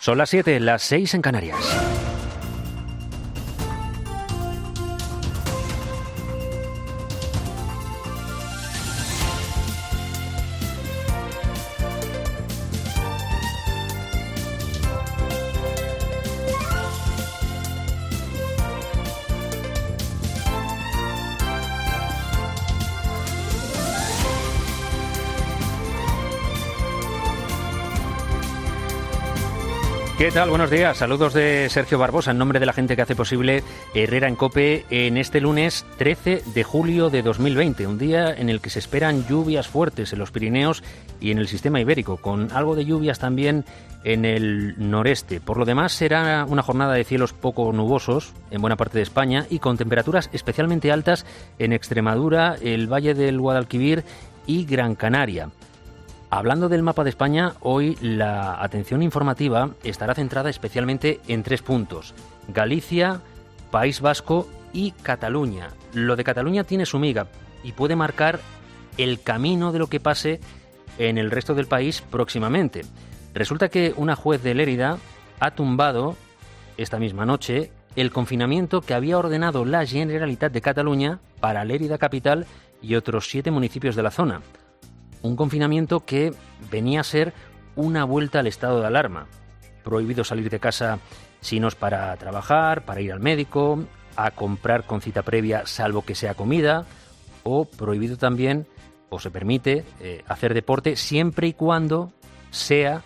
Son las 7, las 6 en Canarias. ¿Qué tal? Buenos días. Saludos de Sergio Barbosa en nombre de la gente que hace posible Herrera en COPE en este lunes 13 de julio de 2020, un día en el que se esperan lluvias fuertes en los Pirineos y en el sistema ibérico, con algo de lluvias también en el noreste. Por lo demás, será una jornada de cielos poco nubosos en buena parte de España y con temperaturas especialmente altas en Extremadura, el Valle del Guadalquivir y Gran Canaria. Hablando del mapa de España, hoy la atención informativa estará centrada especialmente en 3 puntos: Galicia, País Vasco y Cataluña. Lo de Cataluña tiene su miga y puede marcar el camino de lo que pase en el resto del país próximamente. Resulta que una juez de Lérida ha tumbado esta misma noche el confinamiento que había ordenado la Generalitat de Cataluña para Lérida capital y otros 7 municipios de la zona. Un confinamiento que venía a ser una vuelta al estado de alarma. Prohibido salir de casa si no es para trabajar, para ir al médico, a comprar con cita previa salvo que sea comida, o prohibido también, o se permite, hacer deporte siempre y cuando sea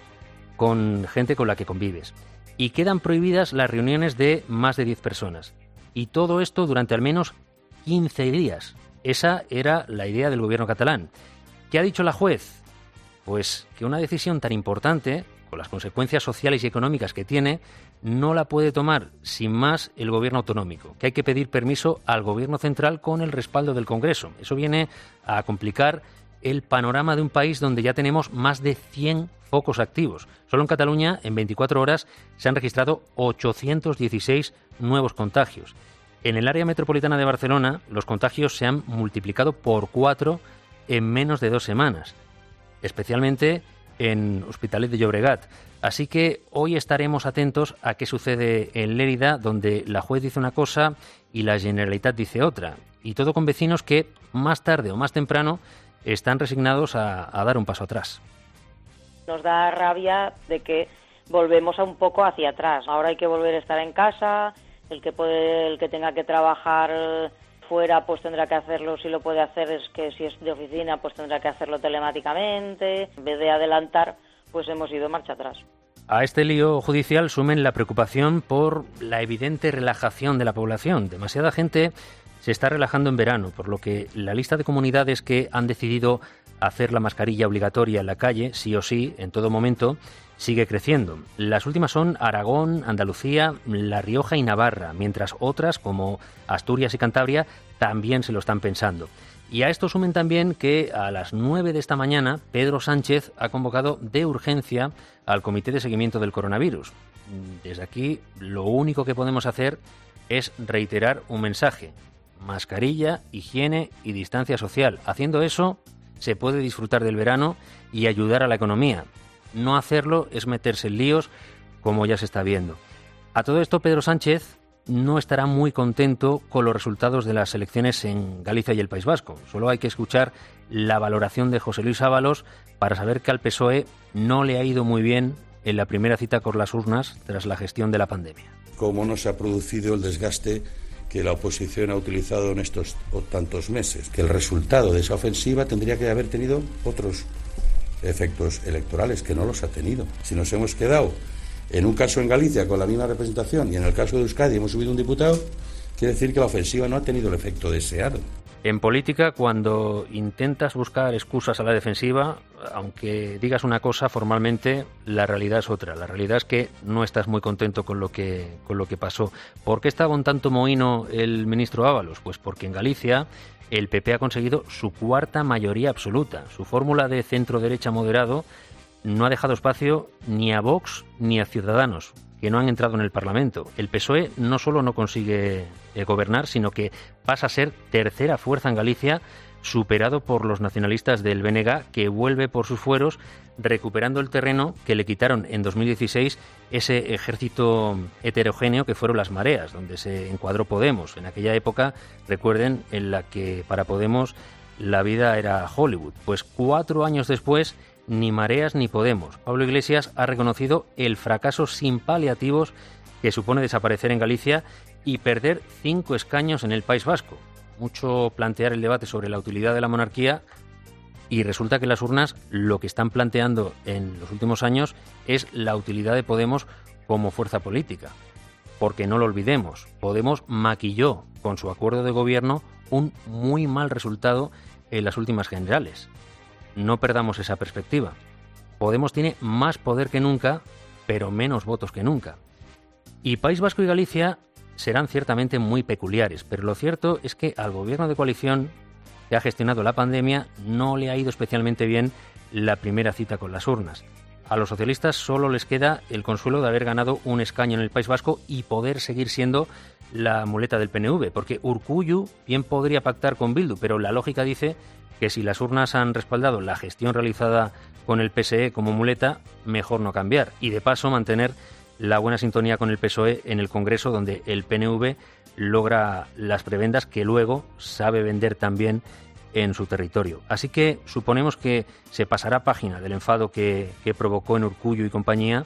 con gente con la que convives. Y quedan prohibidas las reuniones de más de 10 personas. Y todo esto durante al menos 15 días. Esa era la idea del gobierno catalán. ¿Qué ha dicho la juez? Pues que una decisión tan importante, con las consecuencias sociales y económicas que tiene, no la puede tomar sin más el gobierno autonómico, que hay que pedir permiso al gobierno central con el respaldo del Congreso. Eso viene a complicar el panorama de un país donde ya tenemos más de 100 focos activos. Solo en Cataluña, en 24 horas, se han registrado 816 nuevos contagios. En el área metropolitana de Barcelona, los contagios se han multiplicado por 4 en menos de 2 semanas, especialmente en Hospitalet de Llobregat. Así que hoy estaremos atentos a qué sucede en Lérida, donde la juez dice una cosa y la Generalitat dice otra. Y todo con vecinos que, más tarde o más temprano, están resignados a dar un paso atrás. Nos da rabia de que volvemos a un poco hacia atrás. Ahora hay que volver a estar en casa, el que tenga que trabajar fuera pues tendrá que hacerlo, si lo puede hacer, es que si es de oficina pues tendrá que hacerlo telemáticamente. En vez de adelantar, pues hemos ido marcha atrás. A este lío judicial sumen la preocupación por la evidente relajación de la población. Demasiada gente se está relajando en verano, por lo que la lista de comunidades que han decidido hacer la mascarilla obligatoria en la calle, sí o sí, en todo momento, sigue creciendo. Las últimas son Aragón, Andalucía, La Rioja y Navarra, mientras otras, como Asturias y Cantabria, también se lo están pensando. Y a esto sumen también que a las 9 de esta mañana Pedro Sánchez ha convocado de urgencia al Comité de Seguimiento del Coronavirus. Desde aquí lo único que podemos hacer es reiterar un mensaje: mascarilla, higiene y distancia social. Haciendo eso se puede disfrutar del verano y ayudar a la economía. No hacerlo es meterse en líos, como ya se está viendo. A todo esto, Pedro Sánchez no estará muy contento con los resultados de las elecciones en Galicia y el País Vasco. Solo hay que escuchar la valoración de José Luis Ábalos para saber que al PSOE no le ha ido muy bien en la primera cita con las urnas tras la gestión de la pandemia. ¿Cómo no se ha producido el desgaste que la oposición ha utilizado en estos tantos meses? Que el resultado de esa ofensiva tendría que haber tenido otros efectos electorales, que no los ha tenido. Si nos hemos quedado en un caso en Galicia con la misma representación y en el caso de Euskadi hemos subido un diputado, quiere decir que la ofensiva no ha tenido el efecto deseado. En política, cuando intentas buscar excusas a la defensiva, aunque digas una cosa formalmente, la realidad es otra. La realidad es que no estás muy contento con lo que pasó. ¿Por qué estaba un tanto mohíno el ministro Ábalos? Pues porque en Galicia el PP ha conseguido su 4ª mayoría absoluta. Su fórmula de centro-derecha moderado no ha dejado espacio ni a Vox ni a Ciudadanos, que no han entrado en el Parlamento. El PSOE no solo no consigue gobernar, sino que pasa a ser tercera fuerza en Galicia superado por los nacionalistas del BNG, que vuelve por sus fueros, recuperando el terreno que le quitaron en 2016 ese ejército heterogéneo que fueron las mareas, donde se encuadró Podemos. En aquella época, recuerden, en la que para Podemos la vida era Hollywood. Pues 4 años después, ni mareas ni Podemos. Pablo Iglesias ha reconocido el fracaso sin paliativos que supone desaparecer en Galicia y perder 5 escaños en el País Vasco. Mucho plantear el debate sobre la utilidad de la monarquía, y resulta que las urnas lo que están planteando en los últimos años es la utilidad de Podemos como fuerza política. Porque no lo olvidemos, Podemos maquilló con su acuerdo de gobierno un muy mal resultado en las últimas generales. No perdamos esa perspectiva. Podemos tiene más poder que nunca, pero menos votos que nunca. Y País Vasco y Galicia serán ciertamente muy peculiares, pero lo cierto es que al gobierno de coalición que ha gestionado la pandemia no le ha ido especialmente bien la primera cita con las urnas. A los socialistas solo les queda el consuelo de haber ganado un escaño en el País Vasco y poder seguir siendo la muleta del PNV, porque Urkullu bien podría pactar con Bildu, pero la lógica dice que si las urnas han respaldado la gestión realizada con el PSE como muleta, mejor no cambiar y de paso mantener la buena sintonía con el PSOE en el Congreso, donde el PNV logra las prebendas que luego sabe vender también en su territorio. Así que suponemos que se pasará página del enfado que provocó en Urkullu y compañía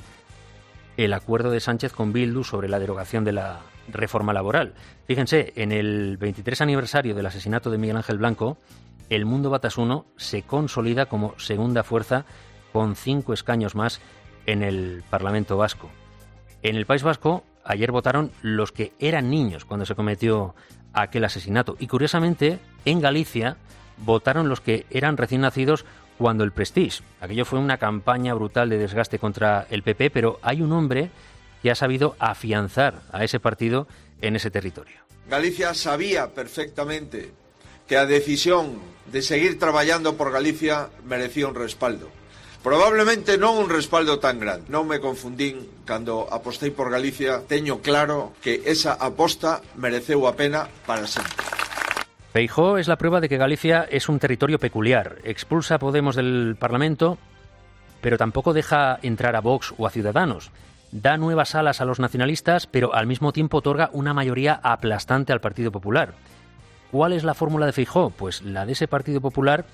el acuerdo de Sánchez con Bildu sobre la derogación de la reforma laboral. Fíjense, en el 23 aniversario del asesinato de Miguel Ángel Blanco, el Mundo Batasuno se consolida como segunda fuerza con 5 escaños más en el Parlamento Vasco. En el País Vasco, ayer votaron los que eran niños cuando se cometió aquel asesinato. Y curiosamente, en Galicia, votaron los que eran recién nacidos cuando el Prestige. Aquello fue una campaña brutal de desgaste contra el PP, pero hay un hombre que ha sabido afianzar a ese partido en ese territorio. Galicia sabía perfectamente que a decisión de seguir traballando por Galicia merecía un respaldo. Probablemente non un respaldo tan grande. Non me confundín cando apostei por Galicia. Teño claro que esa aposta mereceu a pena para sempre. Feijóo es la prueba de que Galicia es un territorio peculiar. Expulsa a Podemos del Parlamento, pero tampoco deja entrar a Vox o a Ciudadanos. Da nuevas alas a los nacionalistas, pero al mismo tiempo otorga una mayoría aplastante al Partido Popular. ¿Cuál es la fórmula de Feijóo? Pues la de ese Partido Popular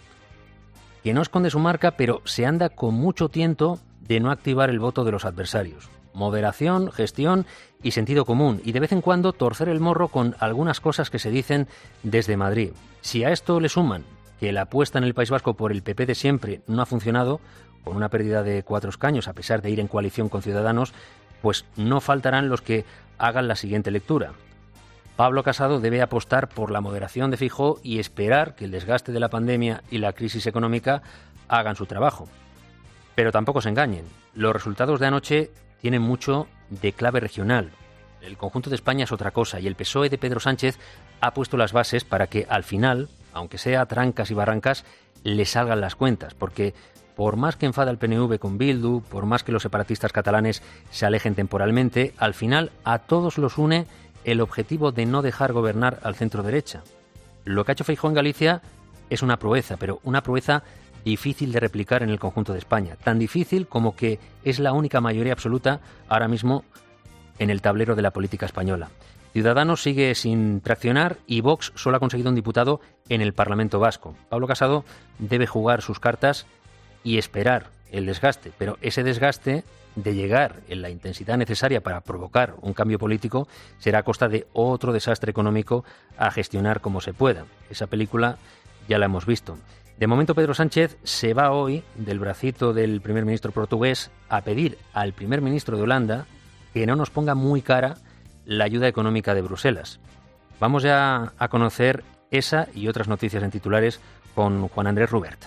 que no esconde su marca, pero se anda con mucho tiento de no activar el voto de los adversarios. Moderación, gestión y sentido común, y de vez en cuando torcer el morro con algunas cosas que se dicen desde Madrid. Si a esto le suman que la apuesta en el País Vasco por el PP de siempre no ha funcionado, con una pérdida de 4 escaños a pesar de ir en coalición con Ciudadanos, pues no faltarán los que hagan la siguiente lectura. Pablo Casado debe apostar por la moderación de Feijóo y esperar que el desgaste de la pandemia y la crisis económica hagan su trabajo. Pero tampoco se engañen, los resultados de anoche tienen mucho de clave regional. El conjunto de España es otra cosa y el PSOE de Pedro Sánchez ha puesto las bases para que al final, aunque sea trancas y barrancas, le salgan las cuentas, porque por más que enfada el PNV con Bildu, por más que los separatistas catalanes se alejen temporalmente, al final a todos los une el objetivo de no dejar gobernar al centro derecha. Lo que ha hecho Feijóo en Galicia es una proeza, pero una proeza difícil de replicar en el conjunto de España. Tan difícil como que es la única mayoría absoluta ahora mismo en el tablero de la política española. Ciudadanos sigue sin traccionar y Vox solo ha conseguido un diputado en el Parlamento Vasco. Pablo Casado debe jugar sus cartas y esperar el desgaste, pero ese desgaste de llegar en la intensidad necesaria para provocar un cambio político será a costa de otro desastre económico a gestionar como se pueda. Esa película ya la hemos visto. De momento Pedro Sánchez se va hoy del bracito del primer ministro portugués a pedir al primer ministro de Holanda que no nos ponga muy cara la ayuda económica de Bruselas. Vamos ya a conocer esa y otras noticias en titulares con Juan Andrés Rubert.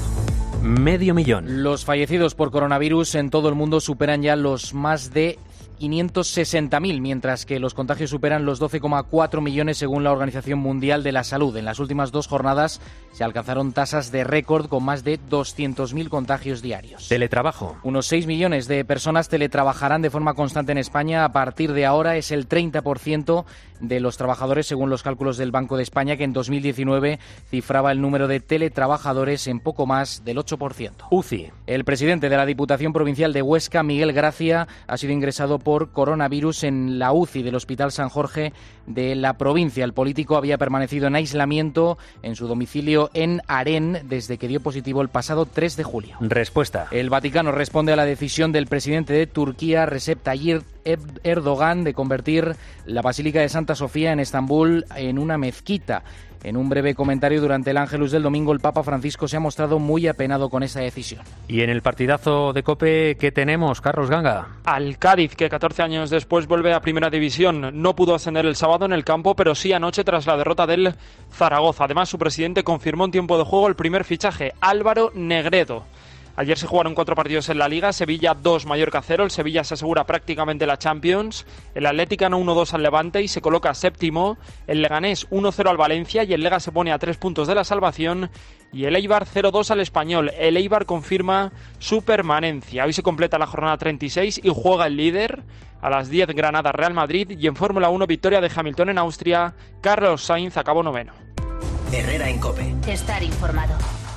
500.000. Los fallecidos por coronavirus en todo el mundo superan ya los más de 560.000, mientras que los contagios superan los 12,4 millones según la Organización Mundial de la Salud. En las últimas 2 jornadas se alcanzaron tasas de récord con más de 200.000 contagios diarios. Teletrabajo. Unos 6 millones de personas teletrabajarán de forma constante en España. A partir de ahora es el 30% de los trabajadores, según los cálculos del Banco de España, que en 2019 cifraba el número de teletrabajadores en poco más del 8%. UCI. El presidente de la Diputación Provincial de Huesca, Miguel Gracia, ha sido ingresado por coronavirus en la UCI del Hospital San Jorge de la provincia. El político había permanecido en aislamiento en su domicilio en Harén desde que dio positivo el pasado 3 de julio. Respuesta. El Vaticano responde a la decisión del presidente de Turquía, Recep Tayyip Erdogan, de convertir la Basílica de Santa Sofía en Estambul en una mezquita. En un breve comentario durante el Ángelus del domingo, el Papa Francisco se ha mostrado muy apenado con esa decisión. Y en el partidazo de COPE, ¿qué tenemos, Carlos Ganga? Al Cádiz, que 14 años después vuelve a Primera División. No pudo ascender el sábado en el campo, pero sí anoche tras la derrota del Zaragoza. Además, su presidente confirmó en tiempo de juego el primer fichaje, Álvaro Negredo. Ayer se jugaron 4 partidos en la Liga, Sevilla 2, Mallorca 0, el Sevilla se asegura prácticamente la Champions, el Atlético ganó 1-2 al Levante y se coloca séptimo, el Leganés 1-0 al Valencia y el Lega se pone a 3 puntos de la salvación y el Eibar 0-2 al Español. El Eibar confirma su permanencia. Hoy se completa la jornada 36 y juega el líder. A las 10 Granada Real Madrid y en Fórmula 1 victoria de Hamilton en Austria, Carlos Sainz acabó 9º. Herrera en COPE. Estar informado.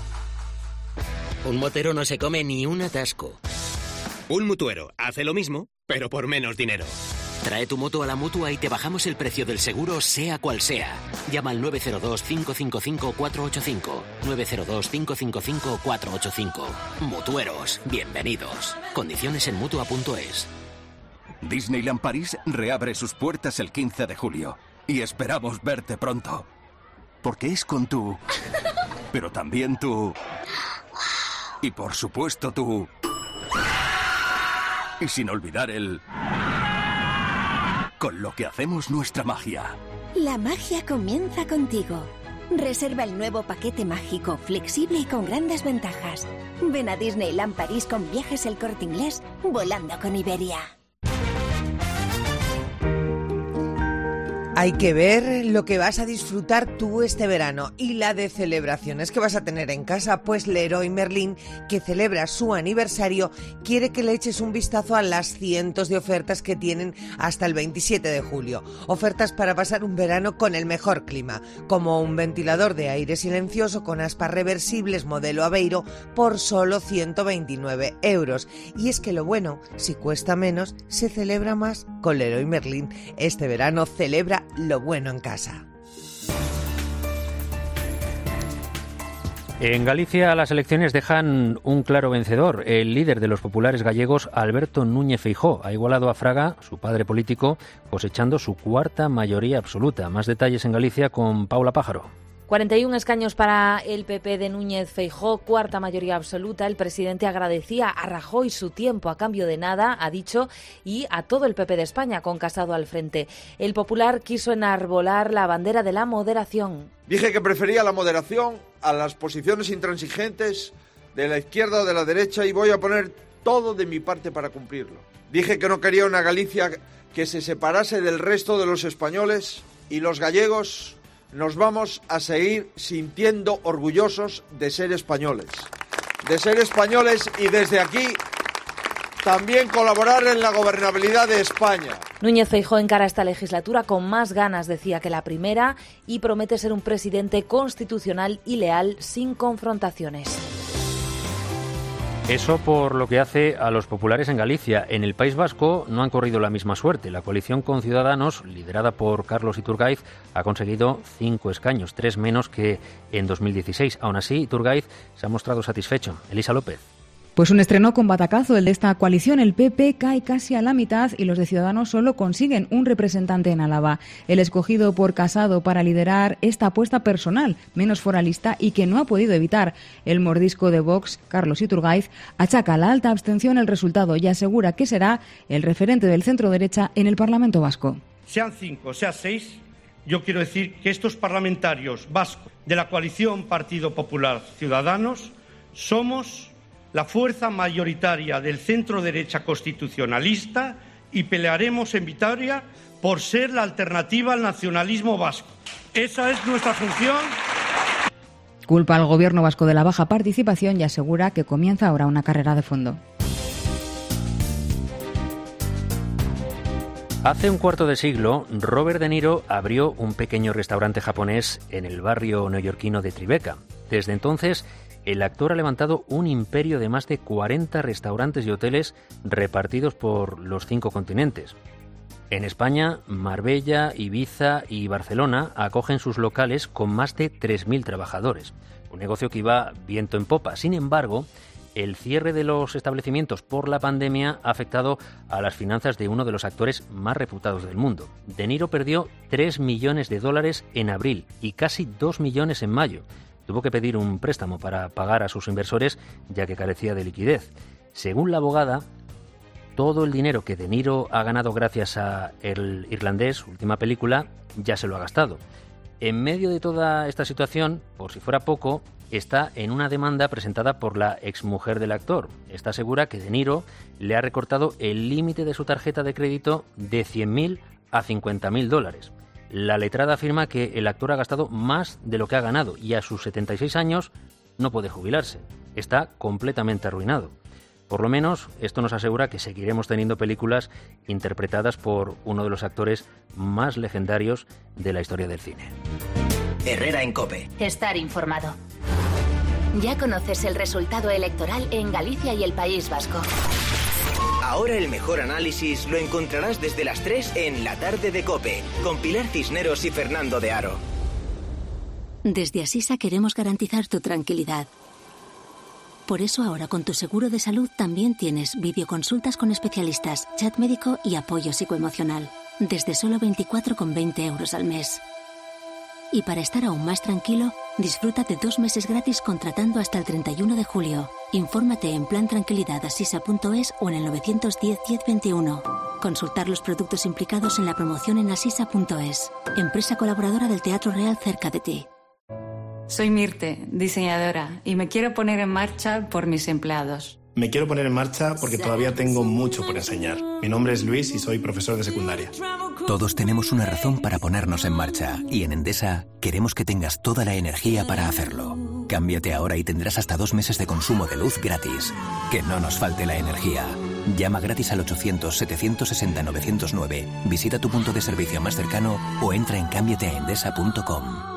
Un motero no se come ni un atasco. Un mutuero hace lo mismo, pero por menos dinero. Trae tu moto a la Mutua y te bajamos el precio del seguro, sea cual sea. Llama al 902-555-485. 902-555-485. Mutueros, bienvenidos. Condiciones en Mutua.es. Disneyland París reabre sus puertas el 15 de julio. Y esperamos verte pronto. Porque es con tú. Pero también tú. Y por supuesto tú. Y sin olvidar el... Con lo que hacemos nuestra magia. La magia comienza contigo. Reserva el nuevo paquete mágico, flexible y con grandes ventajas. Ven a Disneyland París con Viajes El Corte Inglés, volando con Iberia. Hay que ver lo que vas a disfrutar tú este verano y la de celebraciones que vas a tener en casa, pues Leroy Merlin, que celebra su aniversario, quiere que le eches un vistazo a las cientos de ofertas que tienen hasta el 27 de julio. Ofertas para pasar un verano con el mejor clima, como un ventilador de aire silencioso con aspas reversibles modelo Aveiro por solo 129 €. Y es que lo bueno, si cuesta menos, se celebra más con Leroy Merlin. Este verano celebra lo bueno en casa. En Galicia las elecciones dejan un claro vencedor. El líder de los populares gallegos, Alberto Núñez Feijóo, ha igualado a Fraga, su padre político, cosechando su 4ª mayoría absoluta. Más detalles en Galicia con Paula Pájaro. 41 escaños para el PP de Núñez Feijóo, 4ª mayoría absoluta. El presidente agradecía a Rajoy su tiempo a cambio de nada, ha dicho, y a todo el PP de España, con Casado al frente. El popular quiso enarbolar la bandera de la moderación. Dije que prefería la moderación a las posiciones intransigentes de la izquierda o de la derecha y voy a poner todo de mi parte para cumplirlo. Dije que no quería una Galicia que se separase del resto de los españoles y los gallegos nos vamos a seguir sintiendo orgullosos de ser españoles. Y desde aquí también colaborar en la gobernabilidad de España. Núñez Feijóo encara esta legislatura con más ganas, decía, que la primera y promete ser un presidente constitucional y leal sin confrontaciones. Eso por lo que hace a los populares en Galicia. En el País Vasco no han corrido la misma suerte. La coalición con Ciudadanos, liderada por Carlos Iturgaiz, ha conseguido 5 escaños, 3 menos que en 2016. Aún así, Iturgaiz se ha mostrado satisfecho. Elisa López. Pues un estreno con batacazo el de esta coalición. El PP cae casi a la mitad y los de Ciudadanos solo consiguen un representante en Álava. El escogido por Casado para liderar esta apuesta personal, menos foralista y que no ha podido evitar el mordisco de Vox, Carlos Iturgaiz, achaca a la alta abstención el resultado y asegura que será el referente del centro-derecha en el Parlamento vasco. Sean 5, sean 6, yo quiero decir que estos parlamentarios vascos de la coalición Partido Popular Ciudadanos somos la fuerza mayoritaria del centro-derecha constitucionalista y pelearemos en Vitoria por ser la alternativa al nacionalismo vasco. Esa es nuestra función. Culpa al gobierno vasco de la baja participación y asegura que comienza ahora una carrera de fondo. Hace un cuarto de siglo, Robert De Niro abrió un pequeño restaurante japonés en el barrio neoyorquino de Tribeca. Desde entonces, el actor ha levantado un imperio de más de 40 restaurantes y hoteles repartidos por los 5 continentes. En España, Marbella, Ibiza y Barcelona acogen sus locales con más de 3.000 trabajadores. Un negocio que iba viento en popa. Sin embargo, el cierre de los establecimientos por la pandemia ha afectado a las finanzas de uno de los actores más reputados del mundo. De Niro perdió $3 millones en abril y casi 2 millones en mayo. Tuvo que pedir un préstamo para pagar a sus inversores, ya que carecía de liquidez. Según la abogada, todo el dinero que De Niro ha ganado gracias a El Irlandés, su última película, ya se lo ha gastado. En medio de toda esta situación, por si fuera poco, está en una demanda presentada por la exmujer del actor. Esta asegura que De Niro le ha recortado el límite de su tarjeta de crédito de $100.000 a $50.000. La letrada afirma que el actor ha gastado más de lo que ha ganado y a sus 76 años no puede jubilarse. Está completamente arruinado. Por lo menos, esto nos asegura que seguiremos teniendo películas interpretadas por uno de los actores más legendarios de la historia del cine. Herrera en COPE. Estar informado. Ya conoces el resultado electoral en Galicia y el País Vasco. Ahora el mejor análisis lo encontrarás desde las 3 en La Tarde de COPE, con Pilar Cisneros y Fernando de Aro. Desde Asisa queremos garantizar tu tranquilidad. Por eso ahora con tu seguro de salud también tienes videoconsultas con especialistas, chat médico y apoyo psicoemocional. Desde solo 24,20 € al mes. Y para estar aún más tranquilo, disfruta de 2 meses gratis contratando hasta el 31 de julio. Infórmate en plantranquilidadasisa.es o en el 910 1021. Consultar los productos implicados en la promoción en asisa.es. Empresa colaboradora del Teatro Real cerca de ti. Soy Mirte, diseñadora, y me quiero poner en marcha por mis empleados. Me quiero poner en marcha porque todavía tengo mucho por enseñar. Mi nombre es Luis y soy profesor de secundaria. Todos tenemos una razón para ponernos en marcha y en Endesa queremos que tengas toda la energía para hacerlo. Cámbiate ahora y tendrás hasta 2 meses de consumo de luz gratis. Que no nos falte la energía. Llama gratis al 800-760-909, visita tu punto de servicio más cercano o entra en cambiateaendesa.com.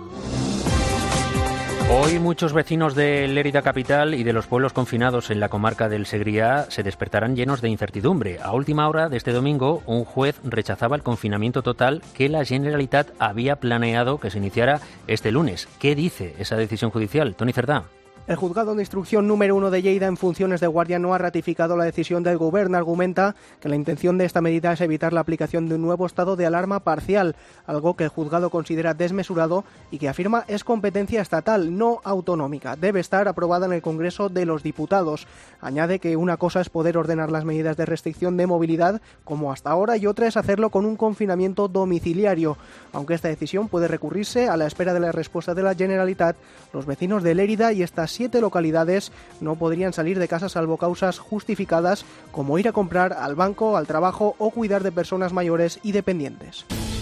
Hoy muchos vecinos de Lérida capital y de los pueblos confinados en la comarca del Segriá se despertarán llenos de incertidumbre. A última hora de este domingo, un juez rechazaba el confinamiento total que la Generalitat había planeado que se iniciara este lunes. ¿Qué dice esa decisión judicial? Toni Cerdá. El juzgado de instrucción número 1 de Lleida en funciones de guardia no ha ratificado la decisión del Gobierno. Argumenta que la intención de esta medida es evitar la aplicación de un nuevo estado de alarma parcial, algo que el juzgado considera desmesurado y que afirma es competencia estatal, no autonómica. Debe estar aprobada en el Congreso de los Diputados. Añade que una cosa es poder ordenar las medidas de restricción de movilidad, como hasta ahora, y otra es hacerlo con un confinamiento domiciliario. Aunque esta decisión puede recurrirse, a la espera de la respuesta de la Generalitat, los vecinos de Lérida y estas 7 localidades no podrían salir de casa salvo causas justificadas como ir a comprar al banco, al trabajo o cuidar de personas mayores y dependientes.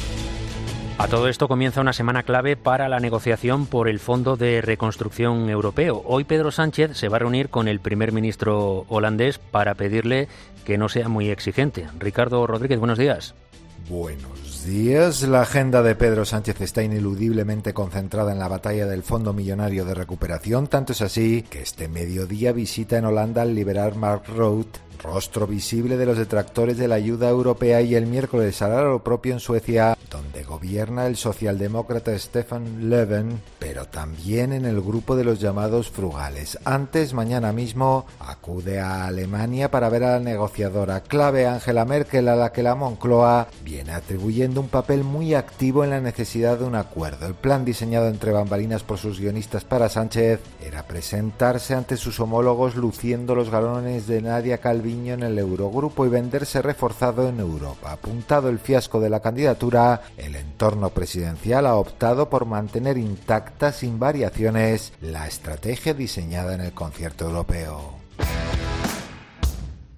A todo esto comienza una semana clave para la negociación por el Fondo de Reconstrucción Europeo. Hoy Pedro Sánchez se va a reunir con el primer ministro holandés para pedirle que no sea muy exigente. Ricardo Rodríguez, buenos días. Buenos días. La agenda de Pedro Sánchez está ineludiblemente concentrada en la batalla del Fondo Millonario de Recuperación, tanto es así que este mediodía visita en Holanda al liberal Mark Rutte, rostro visible de los detractores de la ayuda europea, y el miércoles hará lo propio en Suecia, donde gobierna el socialdemócrata Stefan Löfven, pero también en el grupo de los llamados frugales. Antes, mañana mismo, acude a Alemania para ver a la negociadora clave Angela Merkel, a la que la Moncloa viene atribuyendo un papel muy activo en la necesidad de un acuerdo. El plan diseñado entre bambalinas por sus guionistas para Sánchez era presentarse ante sus homólogos luciendo los galones de Nadia Calviño en el Eurogrupo y venderse reforzado en Europa. Apuntado el fiasco de la candidatura, el entorno presidencial ha optado por mantener intacta, sin variaciones, la estrategia diseñada en el concierto europeo.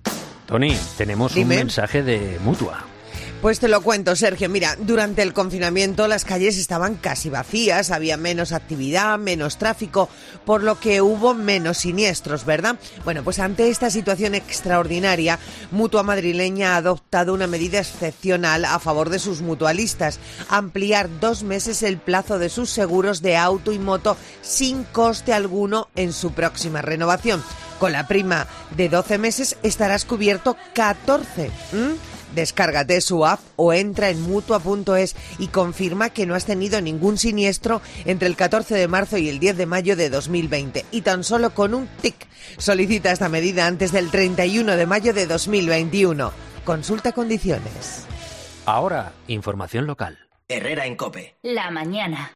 Tony, tenemos un mensaje de Mutua. Pues te lo cuento, Sergio. Mira, durante el confinamiento las calles estaban casi vacías, había menos actividad, menos tráfico, por lo que hubo menos siniestros, ¿verdad? Bueno, pues ante esta situación extraordinaria, Mutua madrileña ha adoptado una medida excepcional a favor de sus mutualistas: ampliar 2 meses el plazo de sus seguros de auto y moto sin coste alguno en su próxima renovación. Con la prima de 12 meses estarás cubierto 14. Descárgate su app o entra en Mutua.es y confirma que no has tenido ningún siniestro entre el 14 de marzo y el 10 de mayo de 2020. Y tan solo con un tic solicita esta medida antes del 31 de mayo de 2021. Consulta condiciones. Ahora, información local. Herrera en COPE. La mañana.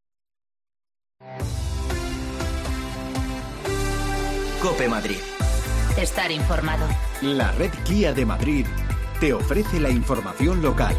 COPE Madrid. Estar informado. La red Kia de Madrid te ofrece la información local.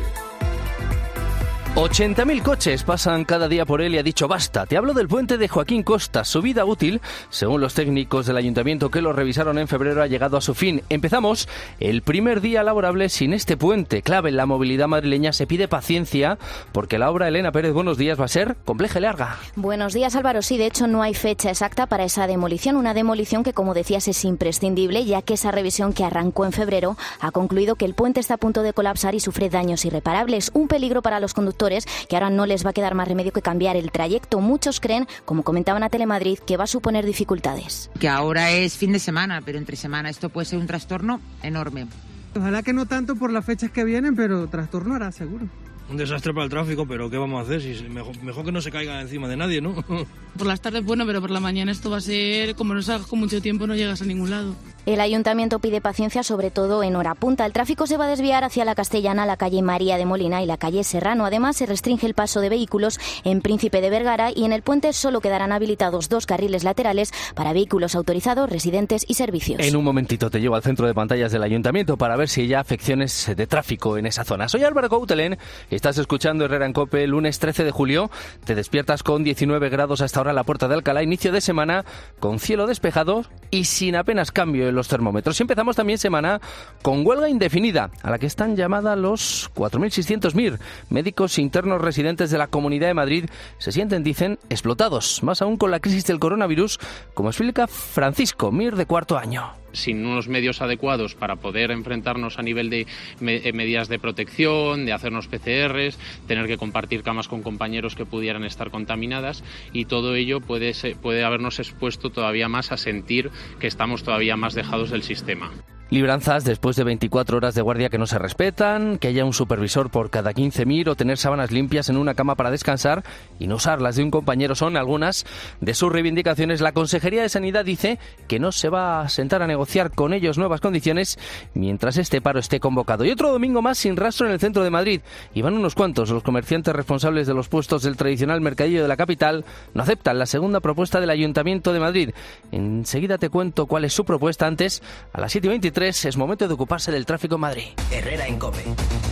80.000 coches pasan cada día por él y ha dicho basta. Te hablo del puente de Joaquín Costa. Su vida útil, según los técnicos del ayuntamiento que lo revisaron en febrero, ha llegado a su fin. Empezamos el primer día laborable sin este puente. Clave en la movilidad madrileña. Se pide paciencia porque la obra, Elena Pérez, buenos días, va a ser compleja y larga. Buenos días, Álvaro. Sí, de hecho no hay fecha exacta para esa demolición. Una demolición que, como decías, es imprescindible, ya que esa revisión que arrancó en febrero ha concluido que el puente está a punto de colapsar y sufre daños irreparables. Un peligro para los conductores, que ahora no les va a quedar más remedio que cambiar el trayecto. Muchos creen, como comentaban a Telemadrid, que va a suponer dificultades. Que ahora es fin de semana, pero entre semana esto puede ser un trastorno enorme. Ojalá que no tanto por las fechas que vienen, pero trastorno hará seguro. Un desastre para el tráfico, pero ¿qué vamos a hacer? Si mejor que no se caiga encima de nadie, ¿no? Por las tardes, bueno, pero por la mañana esto va a ser, como no salgas con mucho tiempo, no llegas a ningún lado. El ayuntamiento pide paciencia, sobre todo en hora punta. El tráfico se va a desviar hacia la Castellana, la calle María de Molina y la calle Serrano. Además, se restringe el paso de vehículos en Príncipe de Vergara y en el puente solo quedarán habilitados 2 carriles laterales para vehículos autorizados, residentes y servicios. En un momentito te llevo al centro de pantallas del ayuntamiento para ver si hay afecciones de tráfico en esa zona. Soy Álvaro Coutelén, estás escuchando Herrera en COPE, lunes 13 de julio. Te despiertas con 19 grados hasta ahora en la Puerta de Alcalá, inicio de semana con cielo despejado y sin apenas cambio en los termómetros. Y empezamos también semana con huelga indefinida, a la que están llamadas los 4.600 MIR. Médicos internos residentes de la Comunidad de Madrid se sienten, dicen, explotados, más aún con la crisis del coronavirus, como explica Francisco, MIR de 4º año. Sin unos medios adecuados para poder enfrentarnos a nivel de medidas de protección, de hacernos PCRs, tener que compartir camas con compañeros que pudieran estar contaminadas, y todo ello puede habernos expuesto todavía más a sentir que estamos todavía más dejados del sistema. Libranzas después de 24 horas de guardia que no se respetan, que haya un supervisor por cada 15 MIR o tener sábanas limpias en una cama para descansar y no usar las de un compañero son algunas de sus reivindicaciones. La Consejería de Sanidad dice que no se va a sentar a negociar con ellos nuevas condiciones mientras este paro esté convocado. Y otro domingo más sin rastro en el centro de Madrid. Y van unos cuantos. Los comerciantes responsables de los puestos del tradicional mercadillo de la capital no aceptan la segunda propuesta del Ayuntamiento de Madrid. Enseguida te cuento cuál es su propuesta. Antes, a las 7:23, es momento de ocuparse del tráfico en Madrid. Herrera en COPE.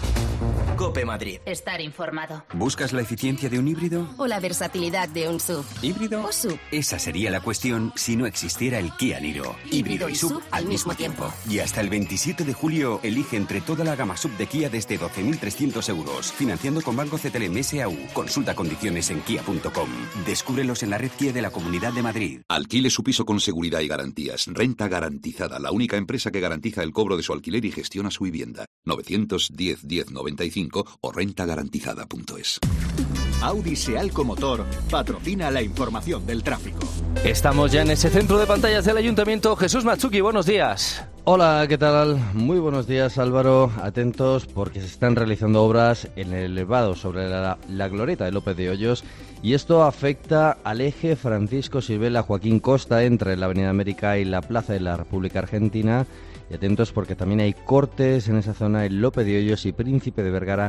COPE Madrid. Estar informado. ¿Buscas la eficiencia de un híbrido? O la versatilidad de un SUV. ¿Híbrido? O SUV. Esa sería la cuestión si no existiera el Kia Niro. Híbrido y SUV al mismo tiempo. Y hasta el 27 de julio elige entre toda la gama SUV de Kia desde 12.300 euros. Financiando con Banco CTLM SAU. Consulta condiciones en kia.com. Descúbrelos en la red Kia de la Comunidad de Madrid. Alquile su piso con seguridad y garantías. Renta Garantizada, la única empresa que garantiza el cobro de su alquiler y gestiona su vivienda. 910 10 95 o rentagarantizada.es. Audi Sealco Motor patrocina la información del tráfico. Estamos ya en ese centro de pantallas del Ayuntamiento. Jesús Matsuki, buenos días. Hola, ¿qué tal? Muy buenos días, Álvaro. Atentos porque se están realizando obras en el elevado sobre la glorieta de López de Hoyos y esto afecta al eje Francisco Silvela Joaquín Costa entre la Avenida América y la Plaza de la República Argentina. Y atentos porque también hay cortes en esa zona en López de Hoyos y Príncipe de Vergara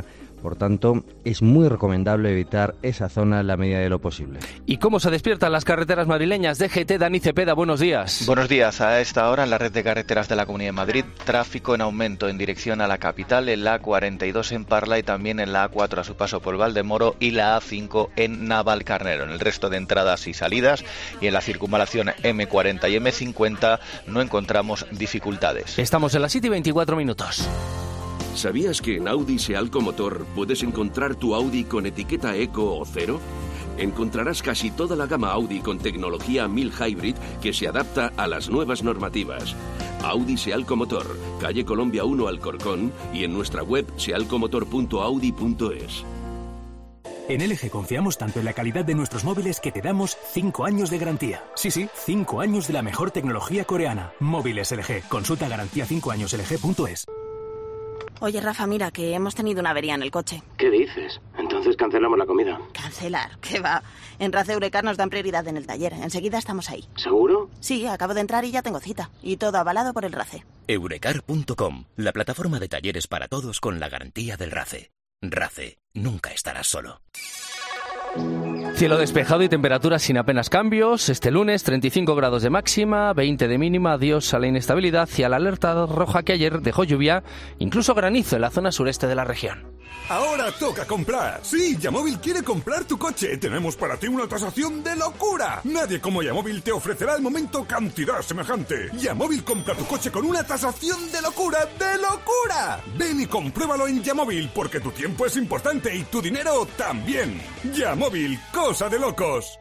Por tanto, es muy recomendable evitar esa zona en la medida de lo posible. ¿Y cómo se despiertan las carreteras madrileñas? DGT, Dani Cepeda, buenos días. Buenos días. A esta hora en la red de carreteras de la Comunidad de Madrid, tráfico en aumento en dirección a la capital, en la A42 en Parla y también en la A4 a su paso por Valdemoro y la A5 en Navalcarnero. En el resto de entradas y salidas y en la circunvalación M40 y M50 no encontramos dificultades. Estamos en las 7:24 minutos. ¿Sabías que en Audi Sealco Motor puedes encontrar tu Audi con etiqueta Eco o Cero? Encontrarás casi toda la gama Audi con tecnología Mild Hybrid que se adapta a las nuevas normativas. Audi Sealco Motor, calle Colombia 1 Alcorcón y en nuestra web sealcomotor.audi.es. En LG confiamos tanto en la calidad de nuestros móviles que te damos 5 años de garantía. Sí, 5 años de la mejor tecnología coreana. Móviles LG. Consulta garantía 5 años LG.es. Oye, Rafa, mira, que hemos tenido una avería en el coche. ¿Qué dices? Entonces cancelamos la comida. ¿Cancelar? ¿Qué va? En Race Eurecar nos dan prioridad en el taller. Enseguida estamos ahí. ¿Seguro? Sí, acabo de entrar y ya tengo cita. Y todo avalado por el Race. Eurecar.com, la plataforma de talleres para todos con la garantía del Race. Race, nunca estarás solo. Cielo despejado y temperaturas sin apenas cambios. Este lunes 35 grados de máxima, 20 de mínima. Adiós a la inestabilidad y a la alerta roja que ayer dejó lluvia, incluso granizo en la zona sureste de la región. Ahora toca comprar. Sí, Yamóvil quiere comprar tu coche. Tenemos para ti una tasación de locura. Nadie como Yamóvil te ofrecerá al momento cantidad semejante. Yamóvil compra tu coche con una tasación de locura, ¡de locura! Ven y compruébalo en Yamóvil, porque tu tiempo es importante y tu dinero también. Yamóvil, cosa de locos.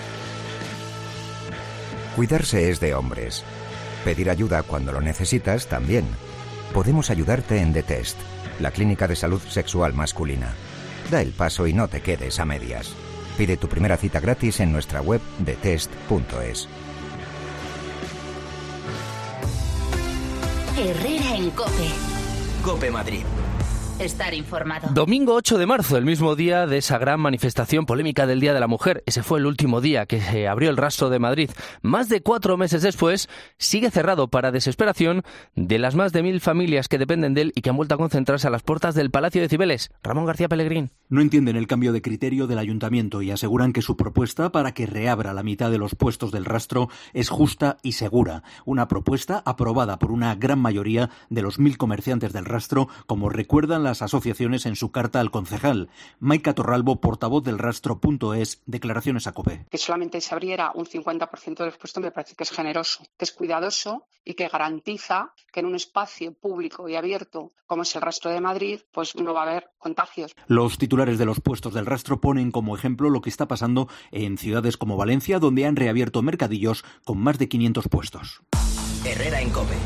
Cuidarse es de hombres. Pedir ayuda cuando lo necesitas también. Podemos ayudarte en The Test, la clínica de salud sexual masculina. Da el paso y no te quedes a medias. Pide tu primera cita gratis en nuestra web thetest.es. Herrera en COPE. COPE Madrid. Estar informado. Domingo 8 de marzo, el mismo día de esa gran manifestación polémica del Día de la Mujer. Ese fue el último día que se abrió el rastro de Madrid. Más de 4 meses después, sigue cerrado para desesperación de las más de 1.000 familias que dependen de él y que han vuelto a concentrarse a las puertas del Palacio de Cibeles. Ramón García Pellegrín. No entienden el cambio de criterio del ayuntamiento y aseguran que su propuesta para que reabra la mitad de los puestos del rastro es justa y segura. Una propuesta aprobada por una gran mayoría de los 1.000 comerciantes del rastro, como recuerdan las asociaciones en su carta al concejal. Maika Torralbo, portavoz del Rastro.es, declaraciones a COPE. Que solamente se abriera un 50% de los puestos me parece que es generoso, que es cuidadoso y que garantiza que en un espacio público y abierto como es el Rastro de Madrid, pues no va a haber contagios. Los titulares de los puestos del rastro ponen como ejemplo lo que está pasando en ciudades como Valencia, donde han reabierto mercadillos con más de 500 puestos. Herrera en COPE.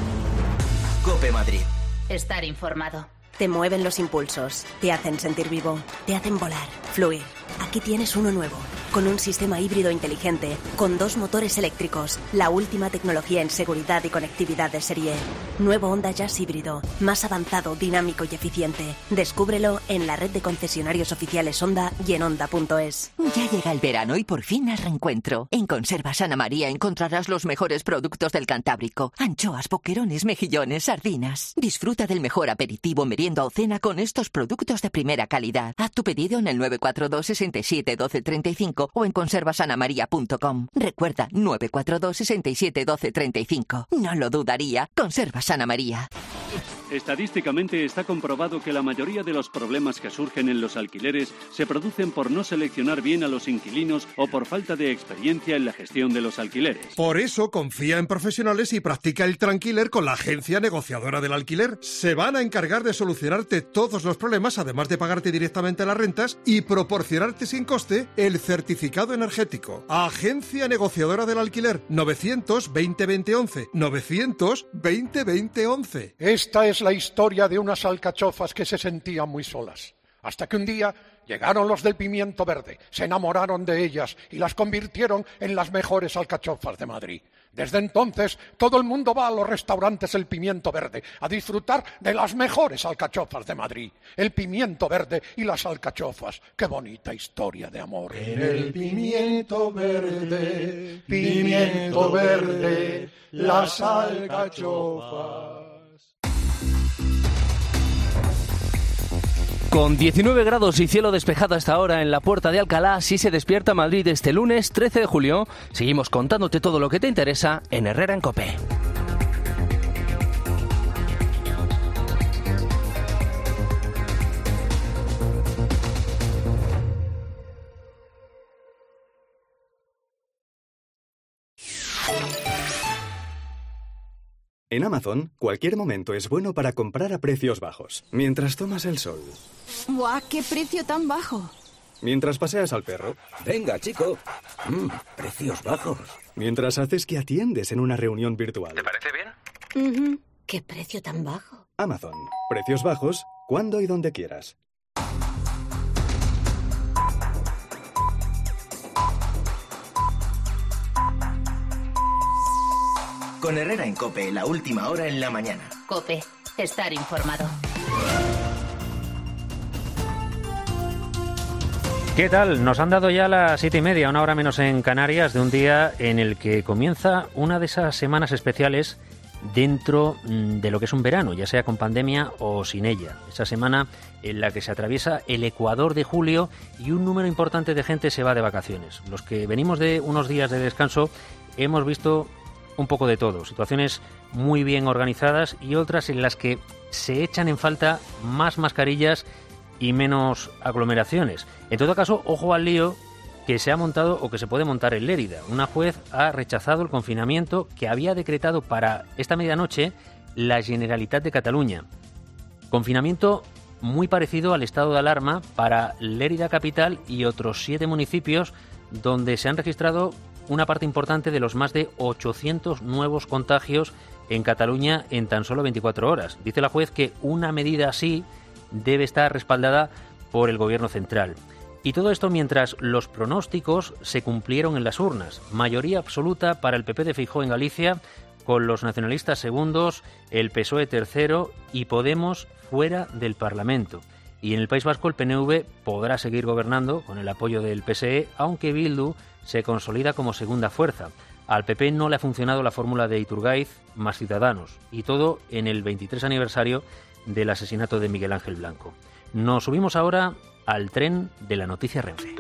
COPE Madrid. Estar informado. Te mueven los impulsos, te hacen sentir vivo, te hacen volar, fluir. Aquí tienes uno nuevo, con un sistema híbrido inteligente, con 2 motores eléctricos, la última tecnología en seguridad y conectividad de serie. Nuevo Honda Jazz híbrido, más avanzado, dinámico y eficiente. Descúbrelo en la red de concesionarios oficiales Honda y en Honda.es. Ya llega el verano y por fin al reencuentro. En Conservas Ana María encontrarás los mejores productos del Cantábrico. Anchoas, boquerones, mejillones, sardinas. Disfruta del mejor aperitivo, merienda o cena con estos productos de primera calidad. Haz tu pedido en el 942 67 12 35 o en conservasanamaria.com. Recuerda, 942 67 12 35. No lo dudaría. Conservas Ana María. Estadísticamente está comprobado que la mayoría de los problemas que surgen en los alquileres se producen por no seleccionar bien a los inquilinos o por falta de experiencia en la gestión de los alquileres. Por eso confía en profesionales y practica el Tranquiler con la agencia negociadora del alquiler. Se van a encargar de solucionarte todos los problemas, además de pagarte directamente las rentas y proporcionarte sin coste el certificado energético. Agencia negociadora del alquiler, 920 20 11, 920 20 11. Esta es la historia de unas alcachofas que se sentían muy solas. Hasta que un día llegaron los del pimiento verde, se enamoraron de ellas y las convirtieron en las mejores alcachofas de Madrid. Desde entonces, todo el mundo va a los restaurantes El Pimiento Verde a disfrutar de las mejores alcachofas de Madrid. El pimiento verde y las alcachofas. ¡Qué bonita historia de amor! En el pimiento verde, las alcachofas. Con 19 grados y cielo despejado a esta hora en la Puerta de Alcalá, así se despierta Madrid este lunes 13 de julio. Seguimos contándote todo lo que te interesa en Herrera en COPE. En Amazon, cualquier momento es bueno para comprar a precios bajos. Mientras tomas el sol. ¡Guau! ¡Qué precio tan bajo! Mientras paseas al perro. Venga, chico. Precios bajos. Mientras haces que atiendes en una reunión virtual. ¿Te parece bien? ¡Qué precio tan bajo! Amazon. Precios bajos, cuando y donde quieras. Con Herrera en COPE, la última hora en la mañana. COPE, estar informado. ¿Qué tal? Nos han dado ya las 7:30, una hora menos en Canarias, de un día en el que comienza una de esas semanas especiales dentro de lo que es un verano, ya sea con pandemia o sin ella. Esa semana en la que se atraviesa el ecuador de julio y un número importante de gente se va de vacaciones. Los que venimos de unos días de descanso hemos visto un poco de todo, situaciones muy bien organizadas y otras en las que se echan en falta más mascarillas y menos aglomeraciones. En todo caso, ojo al lío que se ha montado o que se puede montar en Lérida. Una juez ha rechazado el confinamiento que había decretado para esta medianoche la Generalitat de Cataluña. Confinamiento muy parecido al estado de alarma para Lérida capital y otros 7 municipios donde se han registrado una parte importante de los más de 800 nuevos contagios en Cataluña en tan solo 24 horas. Dice la juez que una medida así debe estar respaldada por el gobierno central. Y todo esto mientras los pronósticos se cumplieron en las urnas. Mayoría absoluta para el PP de Feijóo en Galicia, con los nacionalistas segundos, el PSOE tercero y Podemos fuera del Parlamento. Y en el País Vasco el PNV podrá seguir gobernando con el apoyo del PSE, aunque Bildu se consolida como segunda fuerza. Al PP no le ha funcionado la fórmula de Iturgaiz más Ciudadanos, y todo en el 23 aniversario del asesinato de Miguel Ángel Blanco. Nos subimos ahora al tren de la noticia Renfe.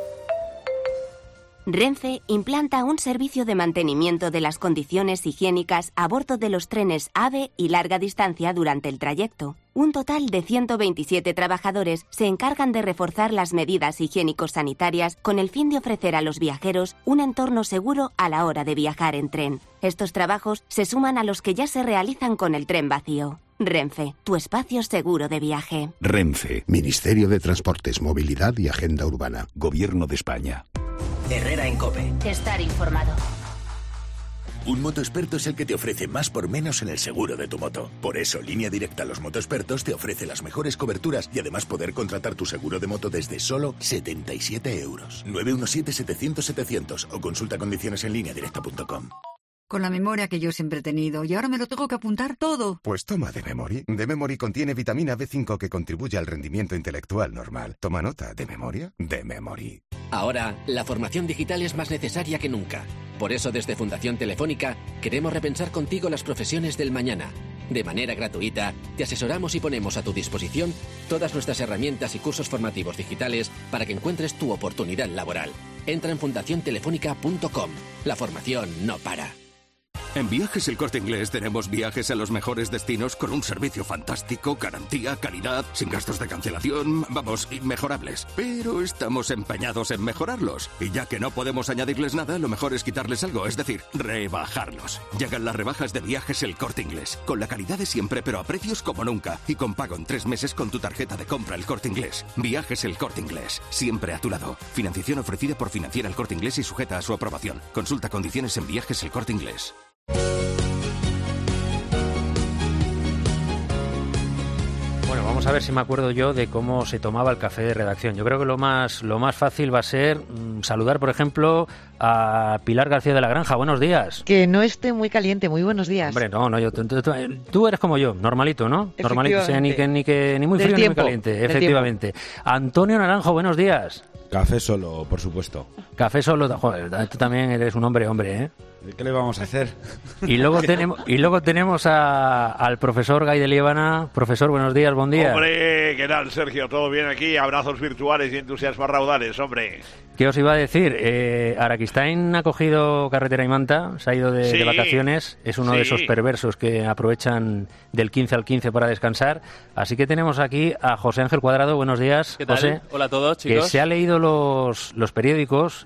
Renfe implanta un servicio de mantenimiento de las condiciones higiénicas a bordo de los trenes AVE y larga distancia durante el trayecto. Un total de 127 trabajadores se encargan de reforzar las medidas higiénico-sanitarias con el fin de ofrecer a los viajeros un entorno seguro a la hora de viajar en tren. Estos trabajos se suman a los que ya se realizan con el tren vacío. Renfe, tu espacio seguro de viaje. Renfe, Ministerio de Transportes, Movilidad y Agenda Urbana, Gobierno de España. Herrera en COPE. Estar informado. Un motoexperto es el que te ofrece más por menos en el seguro de tu moto. Por eso, Línea Directa Los Motoexpertos te ofrece las mejores coberturas y además poder contratar tu seguro de moto desde solo 77 euros. 917-700-700 o consulta condiciones en lineadirecta.com. Con la memoria que yo siempre he tenido y ahora me lo tengo que apuntar todo. Pues toma D-Memory. D-Memory contiene vitamina B5 que contribuye al rendimiento intelectual normal. Toma nota. ¿D-Memoria? D-Memory. Ahora, la formación digital es más necesaria que nunca. Por eso, desde Fundación Telefónica, queremos repensar contigo las profesiones del mañana. De manera gratuita, te asesoramos y ponemos a tu disposición todas nuestras herramientas y cursos formativos digitales para que encuentres tu oportunidad laboral. Entra en fundaciontelefónica.com. La formación no para. En Viajes El Corte Inglés tenemos viajes a los mejores destinos con un servicio fantástico, garantía, calidad, sin gastos de cancelación, vamos, inmejorables. Pero estamos empeñados en mejorarlos. Y ya que no podemos añadirles nada, lo mejor es quitarles algo, es decir, rebajarlos. Llegan las rebajas de Viajes El Corte Inglés, con la calidad de siempre pero a precios como nunca y con pago en 3 meses con tu tarjeta de compra El Corte Inglés. Viajes El Corte Inglés, siempre a tu lado. Financiación ofrecida por Financiera El Corte Inglés y sujeta a su aprobación. Consulta condiciones en Viajes El Corte Inglés. Bueno, vamos a ver si me acuerdo yo de cómo se tomaba el café de redacción. Yo creo que lo más fácil va a ser saludar, por ejemplo, a Pilar García de la Granja. Buenos días. Que no esté muy caliente. Muy buenos días. Hombre, tú eres como yo, normalito, ¿no? Normalito, o sea, ni muy frío ni muy caliente, efectivamente. Antonio Naranjo, buenos días. Café solo, por supuesto. Café solo, joder, tú también eres un hombre, ¿eh? ¿Qué le vamos a hacer? Y luego tenemos al profesor Gay de Liébana. Profesor, buenos días, buen día. Hombre, ¿qué tal, Sergio? ¿Todo bien aquí? Abrazos virtuales y entusiasmos raudales, hombre. ¿Qué os iba a decir? Araquistain ha cogido carretera y manta, se ha ido de vacaciones, es uno de esos perversos que aprovechan del 15 al 15 para descansar, así que tenemos aquí a José Ángel Cuadrado. Buenos días, ¿qué tal? José. Hola a todos, chicos. Que se ha leído los periódicos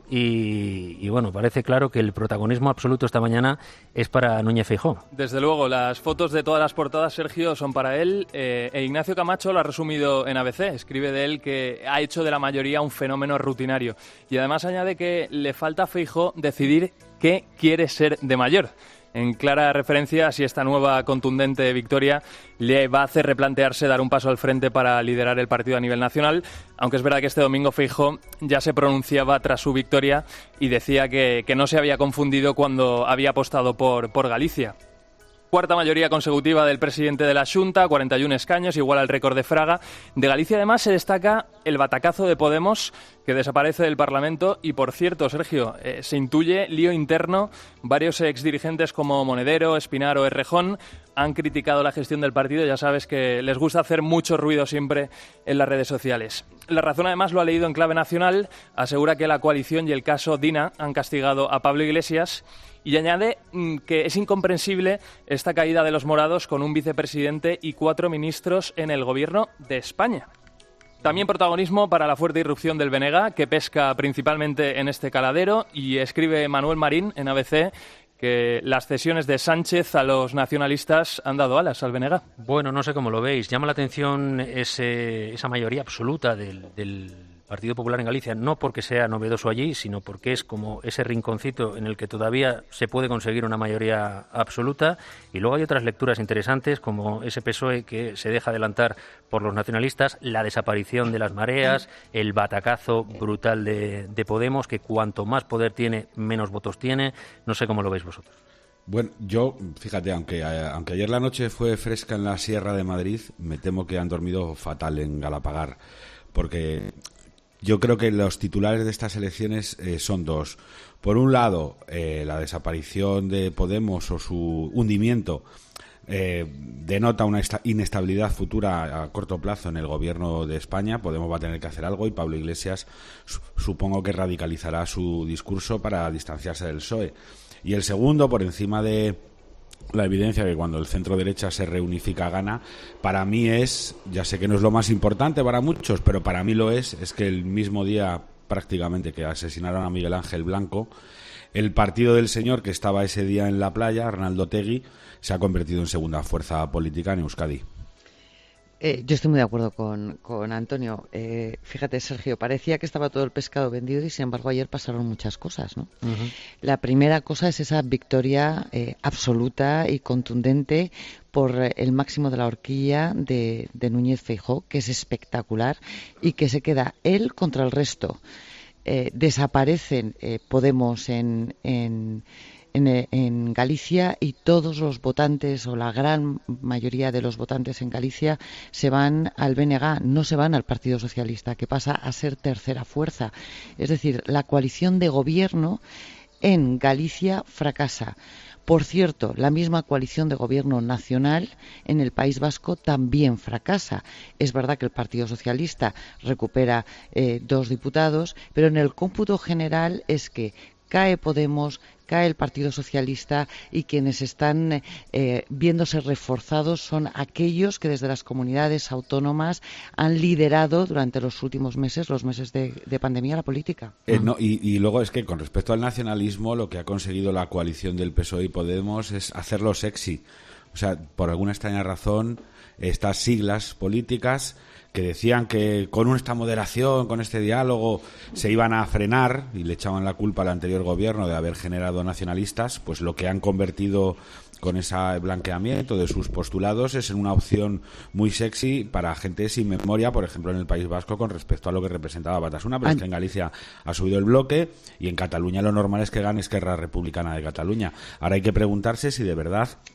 y bueno, parece claro que el protagonismo absoluto esta mañana es para Núñez Feijóo. Desde luego, las fotos de todas las portadas, Sergio, son para él, e Ignacio Camacho lo ha resumido en ABC, escribe de él que ha hecho de la mayoría un fenómeno rutinario. Y además añade que le falta a Feijóo decidir qué quiere ser de mayor. En clara referencia a si esta nueva contundente victoria le va a hacer replantearse dar un paso al frente para liderar el partido a nivel nacional, aunque es verdad que este domingo Feijóo ya se pronunciaba tras su victoria y decía que no se había confundido cuando había apostado por Galicia. Cuarta mayoría consecutiva del presidente de la Xunta, 41 escaños, igual al récord de Fraga. De Galicia, además, se destaca el batacazo de Podemos, que desaparece del Parlamento. Y, por cierto, Sergio, se intuye lío interno. Varios exdirigentes como Monedero, Espinar o Errejón han criticado la gestión del partido. Ya sabes que les gusta hacer mucho ruido siempre en las redes sociales. La Razón, además, lo ha leído en clave nacional. Asegura que la coalición y el caso Dina han castigado a Pablo Iglesias. Y añade que es incomprensible esta caída de los morados con un vicepresidente y 4 ministros en el gobierno de España. También protagonismo para la fuerte irrupción del BNG, que pesca principalmente en este caladero, y escribe Manuel Marín en ABC que las cesiones de Sánchez a los nacionalistas han dado alas al BNG. Bueno, no sé cómo lo veis. Llama la atención esa mayoría absoluta del Partido Popular en Galicia, no porque sea novedoso allí, sino porque es como ese rinconcito en el que todavía se puede conseguir una mayoría absoluta. Y luego hay otras lecturas interesantes, como ese PSOE que se deja adelantar por los nacionalistas, la desaparición de las mareas, el batacazo brutal de Podemos, que cuanto más poder tiene, menos votos tiene. No sé cómo lo veis vosotros. Bueno, yo, fíjate, aunque ayer la noche fue fresca en la Sierra de Madrid, me temo que han dormido fatal en Galapagar, porque yo creo que los titulares de estas elecciones son dos. Por un lado, la desaparición de Podemos o su hundimiento denota una inestabilidad futura a corto plazo en el gobierno de España. Podemos va a tener que hacer algo y Pablo Iglesias supongo que radicalizará su discurso para distanciarse del PSOE. Y el segundo, por encima de la evidencia que cuando el centro derecha se reunifica gana, para mí es, ya sé que no es lo más importante para muchos, pero para mí lo es que el mismo día prácticamente que asesinaron a Miguel Ángel Blanco, el partido del señor que estaba ese día en la playa, Arnaldo Otegi, se ha convertido en segunda fuerza política en Euskadi. Yo estoy muy de acuerdo con Antonio. Fíjate, Sergio, parecía que estaba todo el pescado vendido y, sin embargo, ayer pasaron muchas cosas, ¿no? Uh-huh. La primera cosa es esa victoria absoluta y contundente por el máximo de la horquilla de Núñez Feijóo, que es espectacular y que se queda él contra el resto. Desaparecen Podemos en Galicia y todos los votantes o la gran mayoría de los votantes en Galicia se van al BNG, no se van al Partido Socialista, que pasa a ser tercera fuerza. Es decir, la coalición de gobierno en Galicia fracasa. Por cierto, la misma coalición de gobierno nacional en el País Vasco también fracasa. Es verdad que el Partido Socialista recupera 2 diputados, pero en el cómputo general es que cae Podemos, cae el Partido Socialista y quienes están viéndose reforzados son aquellos que desde las comunidades autónomas han liderado durante los últimos meses, los meses de pandemia, la política. No, y luego es que con respecto al nacionalismo, lo que ha conseguido la coalición del PSOE y Podemos es hacerlo sexy. O sea, por alguna extraña razón, estas siglas políticas que decían que con esta moderación, con este diálogo, se iban a frenar y le echaban la culpa al anterior gobierno de haber generado nacionalistas, pues lo que han convertido con ese blanqueamiento de sus postulados es en una opción muy sexy para gente sin memoria, por ejemplo en el País Vasco con respecto a lo que representaba Batasuna, pero es que en Galicia ha subido el bloque y en Cataluña lo normal es que gane Esquerra Republicana de Cataluña. Ahora hay que preguntarse si de verdad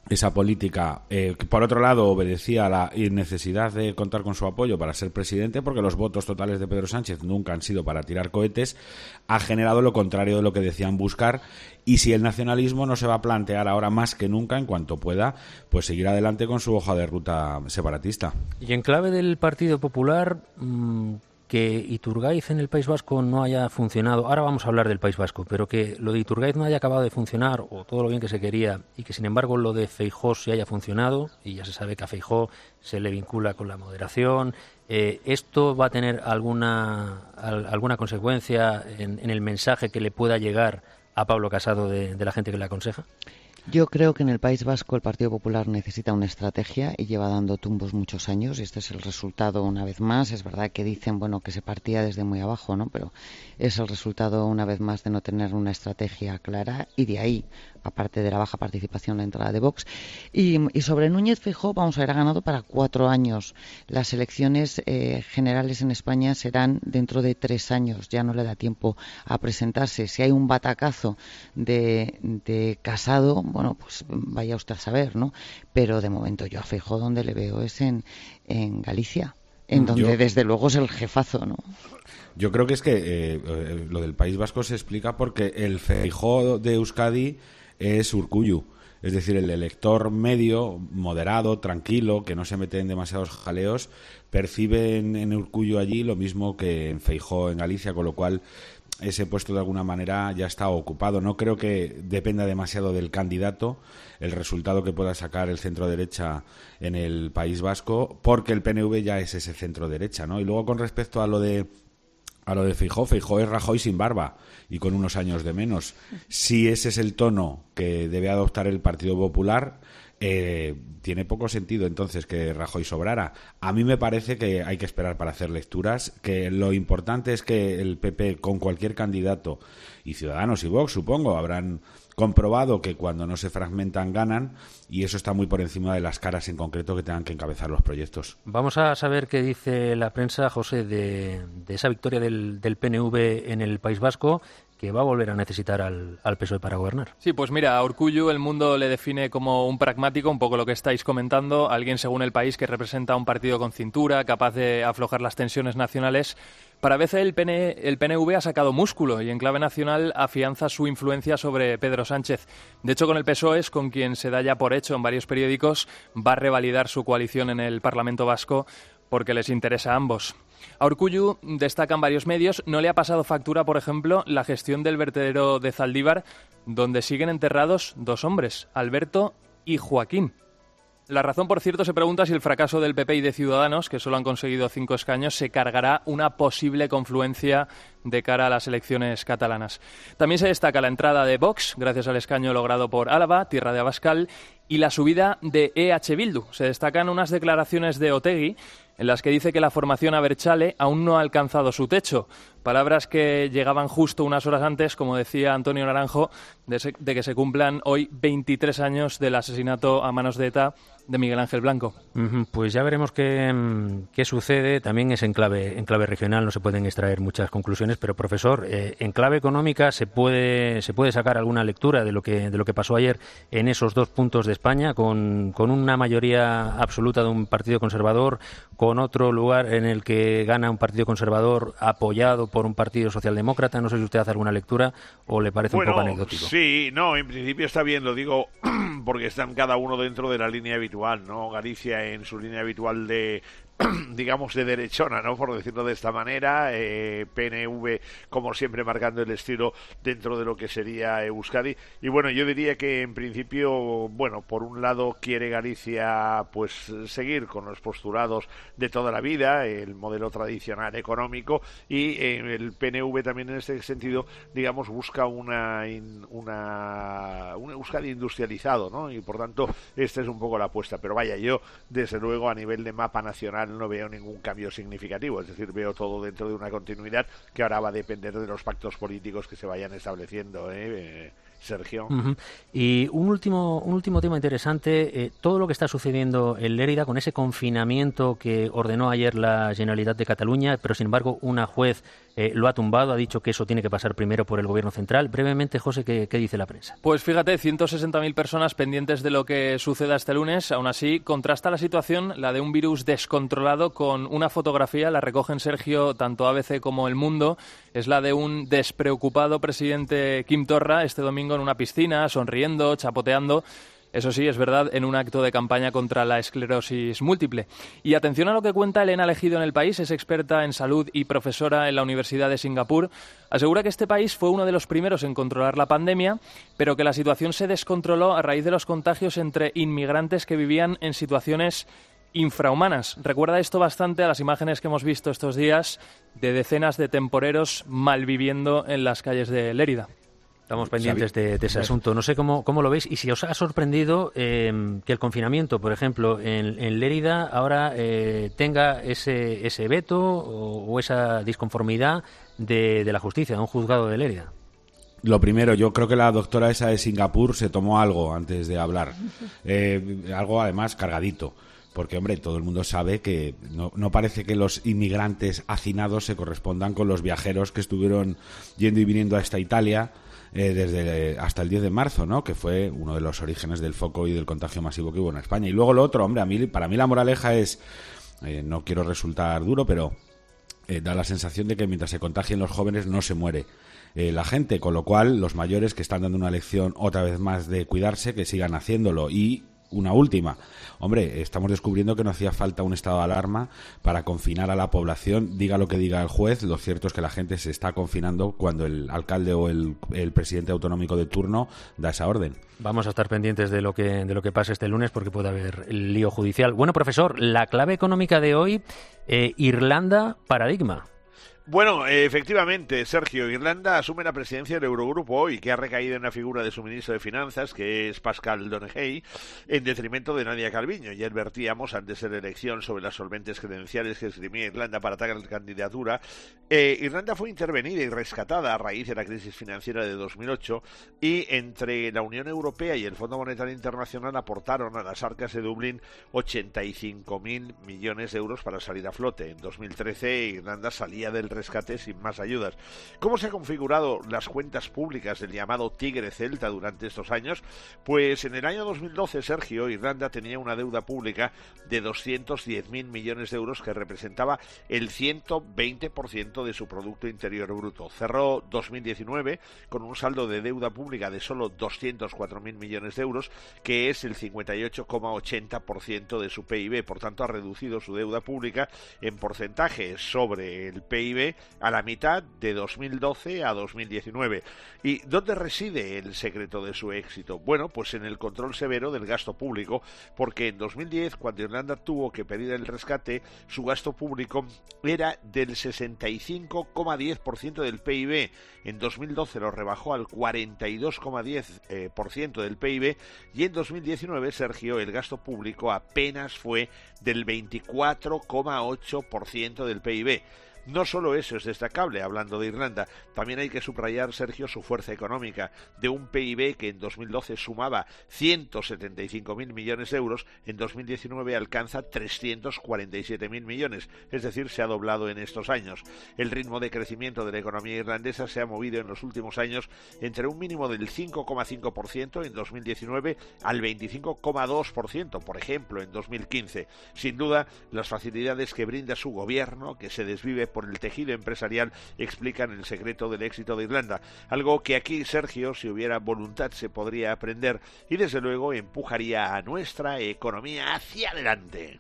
esa política, que por otro lado obedecía a la necesidad de contar con su apoyo para ser presidente, porque los votos totales de Pedro Sánchez nunca han sido para tirar cohetes, ha generado lo contrario de lo que decían buscar. Y si el nacionalismo no se va a plantear ahora más que nunca, en cuanto pueda, pues seguir adelante con su hoja de ruta separatista. Y en clave del Partido Popular, que Iturgaiz en el País Vasco no haya funcionado, ahora vamos a hablar del País Vasco, pero que lo de Iturgaiz no haya acabado de funcionar, o todo lo bien que se quería, y que sin embargo lo de Feijóo sí haya funcionado, y ya se sabe que a Feijóo se le vincula con la moderación, ¿esto va a tener alguna consecuencia en el mensaje que le pueda llegar a Pablo Casado de la gente que le aconseja? Yo creo que en el País Vasco el Partido Popular necesita una estrategia y lleva dando tumbos muchos años, y este es el resultado una vez más. Es verdad que dicen, bueno, que se partía desde muy abajo, ¿no? Pero es el resultado una vez más de no tener una estrategia clara, y de ahí, aparte de la baja participación, la entrada de Vox. Y sobre Núñez Feijóo, vamos a ver, ha ganado para 4 años. Las elecciones generales en España serán dentro de 3 años, ya no le da tiempo a presentarse. Si hay un batacazo de Casado, bueno, pues vaya usted a saber, ¿no? Pero de momento yo a Feijóo donde le veo es en Galicia, en donde desde luego es el jefazo, ¿no? Yo creo que es que lo del País Vasco se explica porque el Feijóo de Euskadi es Urkullu, es decir, el elector medio, moderado, tranquilo, que no se mete en demasiados jaleos, percibe en Urkullu allí lo mismo que en Feijóo en Galicia, con lo cual ese puesto de alguna manera ya está ocupado. No creo que dependa demasiado del candidato el resultado que pueda sacar el centro-derecha en el País Vasco, porque el PNV ya es ese centro-derecha, ¿no? Y luego, con respecto a lo de Feijóo, Feijóo es Rajoy sin barba y con unos años de menos. Si ese es el tono que debe adoptar el Partido Popular, tiene poco sentido entonces que Rajoy sobrara. A mí me parece que hay que esperar para hacer lecturas, que lo importante es que el PP con cualquier candidato, y Ciudadanos y Vox supongo, habrán comprobado que cuando no se fragmentan ganan, y eso está muy por encima de las caras en concreto que tengan que encabezar los proyectos. Vamos a saber qué dice la prensa, José, de esa victoria del PNV en el País Vasco, que va a volver a necesitar al PSOE para gobernar. Sí, pues mira, a Urkullu el mundo le define como un pragmático, un poco lo que estáis comentando, alguien según El País que representa un partido con cintura, capaz de aflojar las tensiones nacionales. Para veces el PNV ha sacado músculo y en clave nacional afianza su influencia sobre Pedro Sánchez. De hecho, con el PSOE es con quien se da ya por hecho en varios periódicos, va a revalidar su coalición en el Parlamento Vasco porque les interesa a ambos. A Urkullu destacan varios medios. No le ha pasado factura, por ejemplo, la gestión del vertedero de Zaldívar, donde siguen enterrados 2 hombres, Alberto y Joaquín. La razón, por cierto, se pregunta si el fracaso del PP y de Ciudadanos, que solo han conseguido 5 escaños, se cargará una posible confluencia de cara a las elecciones catalanas. También se destaca la entrada de Vox, gracias al escaño logrado por Álava, tierra de Abascal, y la subida de EH Bildu. Se destacan unas declaraciones de Otegi en las que dice que la formación Abertzale aún no ha alcanzado su techo. Palabras que llegaban justo unas horas antes, como decía Antonio Naranjo, de que se cumplan hoy 23 años del asesinato a manos de ETA de Miguel Ángel Blanco. Pues ya veremos qué sucede. También es en clave regional, no se pueden extraer muchas conclusiones, pero profesor, en clave económica se puede sacar alguna lectura de lo que pasó ayer en esos 2 puntos de España, con una mayoría absoluta de un partido conservador, con otro lugar en el que gana un partido conservador apoyado por un partido socialdemócrata. No sé si usted hace alguna lectura o le parece un poco anecdótico. Sí, no, en principio está bien, lo digo porque están cada uno dentro de la línea habitual, ¿no? Galicia en su línea habitual de digamos de derechona, ¿no? Por decirlo de esta manera, PNV como siempre marcando el estilo dentro de lo que sería Euskadi, y bueno, yo diría que en principio, bueno, por un lado quiere Galicia pues seguir con los postulados de toda la vida, el modelo tradicional económico, y el PNV también en este sentido, digamos, busca un Euskadi industrializado, ¿no? Y por tanto esta es un poco la apuesta, pero vaya, yo desde luego a nivel de mapa nacional no veo ningún cambio significativo, es decir, veo todo dentro de una continuidad que ahora va a depender de los pactos políticos que se vayan estableciendo, Sergio. Y un último tema interesante, todo lo que está sucediendo en Lérida con ese confinamiento que ordenó ayer la Generalitat de Cataluña, pero sin embargo una juez lo ha tumbado, ha dicho que eso tiene que pasar primero por el Gobierno central. Brevemente, José, ¿qué dice la prensa? Pues fíjate, 160.000 personas pendientes de lo que suceda este lunes. Aún así, contrasta la situación, la de un virus descontrolado, con una fotografía, la recogen Sergio tanto ABC como El Mundo. Es la de un despreocupado presidente Quim Torra este domingo en una piscina, sonriendo, chapoteando. Eso sí, es verdad, en un acto de campaña contra la esclerosis múltiple. Y atención a lo que cuenta Elena Legido en El País, es experta en salud y profesora en la Universidad de Singapur. Asegura que este país fue uno de los primeros en controlar la pandemia, pero que la situación se descontroló a raíz de los contagios entre inmigrantes que vivían en situaciones infrahumanas. Recuerda esto bastante a las imágenes que hemos visto estos días de decenas de temporeros malviviendo en las calles de Lérida. Estamos pendientes de ese asunto. No sé cómo lo veis y si os ha sorprendido que el confinamiento, por ejemplo, en Lérida ahora tenga ese veto o esa disconformidad de la justicia, de un juzgado de Lérida. Lo primero, yo creo que la doctora esa de Singapur se tomó algo antes de hablar. Algo además cargadito. Porque, hombre, todo el mundo sabe que no parece que los inmigrantes hacinados se correspondan con los viajeros que estuvieron yendo y viniendo a esta Italia desde hasta el 10 de marzo, ¿no? Que fue uno de los orígenes del foco y del contagio masivo que hubo en España. Y luego lo otro, hombre, para mí la moraleja es, no quiero resultar duro, pero da la sensación de que mientras se contagien los jóvenes no se muere la gente, con lo cual los mayores que están dando una lección otra vez más de cuidarse, que sigan haciéndolo. Y una última, hombre, estamos descubriendo que no hacía falta un estado de alarma para confinar a la población, diga lo que diga el juez. Lo cierto es que la gente se está confinando cuando el alcalde o el presidente autonómico de turno da esa orden. Vamos a estar pendientes de lo que pase este lunes porque puede haber el lío judicial. Bueno, profesor, la clave económica de hoy, Irlanda, paradigma. Bueno, efectivamente, Sergio, Irlanda asume la presidencia del Eurogrupo hoy, que ha recaído en la figura de su ministro de Finanzas, que es Pascal Donoghue, en detrimento de Nadia Calviño. Ya advertíamos antes de la elección sobre las solventes credenciales que esgrimía Irlanda para atacar la candidatura. Irlanda fue intervenida y rescatada a raíz de la crisis financiera de 2008 y entre la Unión Europea y el Fondo Monetario Internacional aportaron a las arcas de Dublín 85.000 millones de euros para salir a flote. En 2013 Irlanda salía del rescate sin más ayudas. ¿Cómo se han configurado las cuentas públicas del llamado Tigre Celta durante estos años? Pues en el año 2012, Sergio, Irlanda tenía una deuda pública de 210.000 millones de euros que representaba el 120% de su Producto Interior Bruto. Cerró 2019 con un saldo de deuda pública de solo 204.000 millones de euros, que es el 58,80% de su PIB. Por tanto, ha reducido su deuda pública en porcentaje sobre el PIB a la mitad de 2012 a 2019. ¿Y dónde reside el secreto de su éxito? Bueno, pues en el control severo del gasto público, porque en 2010, cuando Irlanda tuvo que pedir el rescate, su gasto público era del 65,10% del PIB. En 2012 lo rebajó al 42,10% del PIB y en 2019, Sergio, el gasto público apenas fue del 24,8% del PIB. No solo eso es destacable, hablando de Irlanda, también hay que subrayar, Sergio, su fuerza económica. De un PIB que en 2012 sumaba 175.000 millones de euros, en 2019 alcanza 347.000 millones, es decir, se ha doblado en estos años. El ritmo de crecimiento de la economía irlandesa se ha movido en los últimos años entre un mínimo del 5,5% en 2019 al 25,2%, por ejemplo, en 2015. Sin duda, las facilidades que brinda su gobierno, que se desvive por el tejido empresarial, explican el secreto del éxito de Irlanda, algo que aquí, Sergio, si hubiera voluntad se podría aprender y desde luego empujaría a nuestra economía hacia adelante.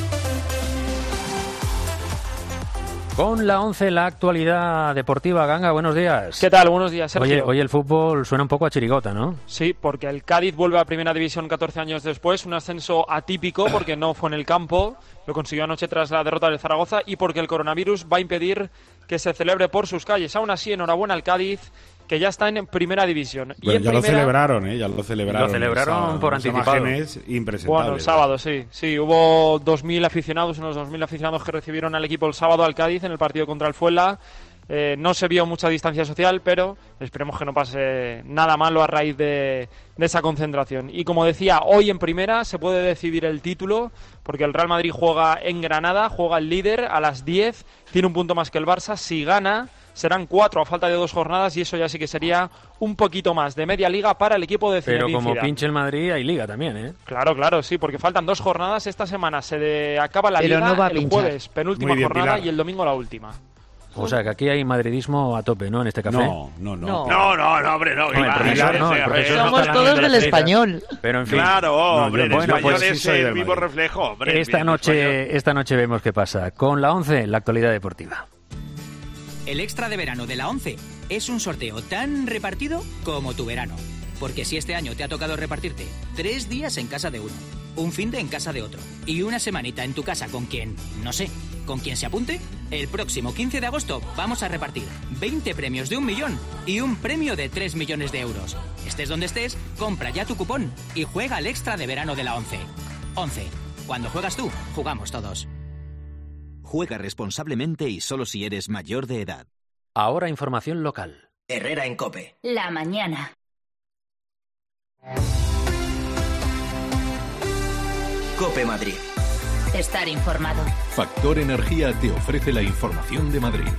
Con la 11, la actualidad deportiva. Ganga, buenos días. ¿Qué tal? Buenos días, Sergio. Oye, el fútbol suena un poco a chirigota, ¿no? Sí, porque el Cádiz vuelve a Primera División 14 años después, un ascenso atípico porque no fue en el campo, lo consiguió anoche tras la derrota del Zaragoza y porque el coronavirus va a impedir que se celebre por sus calles. Aún así, enhorabuena al Cádiz, que ya está en Primera División. Bueno, y en ya primera... lo celebraron, ya lo celebraron. Lo celebraron por anticipado. Imágenes impresentables. Bueno, el sábado, sí, hubo 2.000 aficionados, unos 2.000 aficionados que recibieron al equipo el sábado al Cádiz en el partido contra el Fuenla. No se vio mucha distancia social, pero esperemos que no pase nada malo a raíz de esa concentración. Y como decía, hoy en primera se puede decidir el título, porque el Real Madrid juega en Granada, juega el líder a las 10, tiene un punto más que el Barça. Si gana, serán 4 a falta de 2 jornadas, y eso ya sí que sería un poquito más de media liga para el equipo de Zinedine Pero como Zidane. pinche el Madrid, hay liga también, ¿eh? Claro, sí, porque faltan 2 jornadas. Esta semana se acaba la Pero liga, no va a el pinchar. jueves penúltima jornada, Pilar. Y el domingo la última. O sea, que aquí hay madridismo a tope, ¿no? En este café. No. No, hombre, no. El profesor no, el profesor Somos está todos lamiendo del las tetas. español. Pero en fin. Claro, hombre, el español pues sí es soy el del vivo Madrid. reflejo. Hombre, Esta noche vemos qué pasa. Con la 11, la actualidad deportiva. El extra de verano de la 11 es un sorteo tan repartido como tu verano. Porque si este año te ha tocado repartirte 3 días en casa de uno, un finde en casa de otro y una semanita en tu casa con quien, no sé, con quien se apunte, el próximo 15 de agosto vamos a repartir 20 premios de 1 millón y un premio de 3 millones de euros. Estés donde estés, compra ya tu cupón y juega al extra de verano de la 11. 11. Cuando juegas tú, jugamos todos. Juega responsablemente y solo si eres mayor de edad. Ahora información local. Herrera en COPE. La mañana. COPE Madrid. Estar informado. Factor Energía te ofrece la información de Madrid.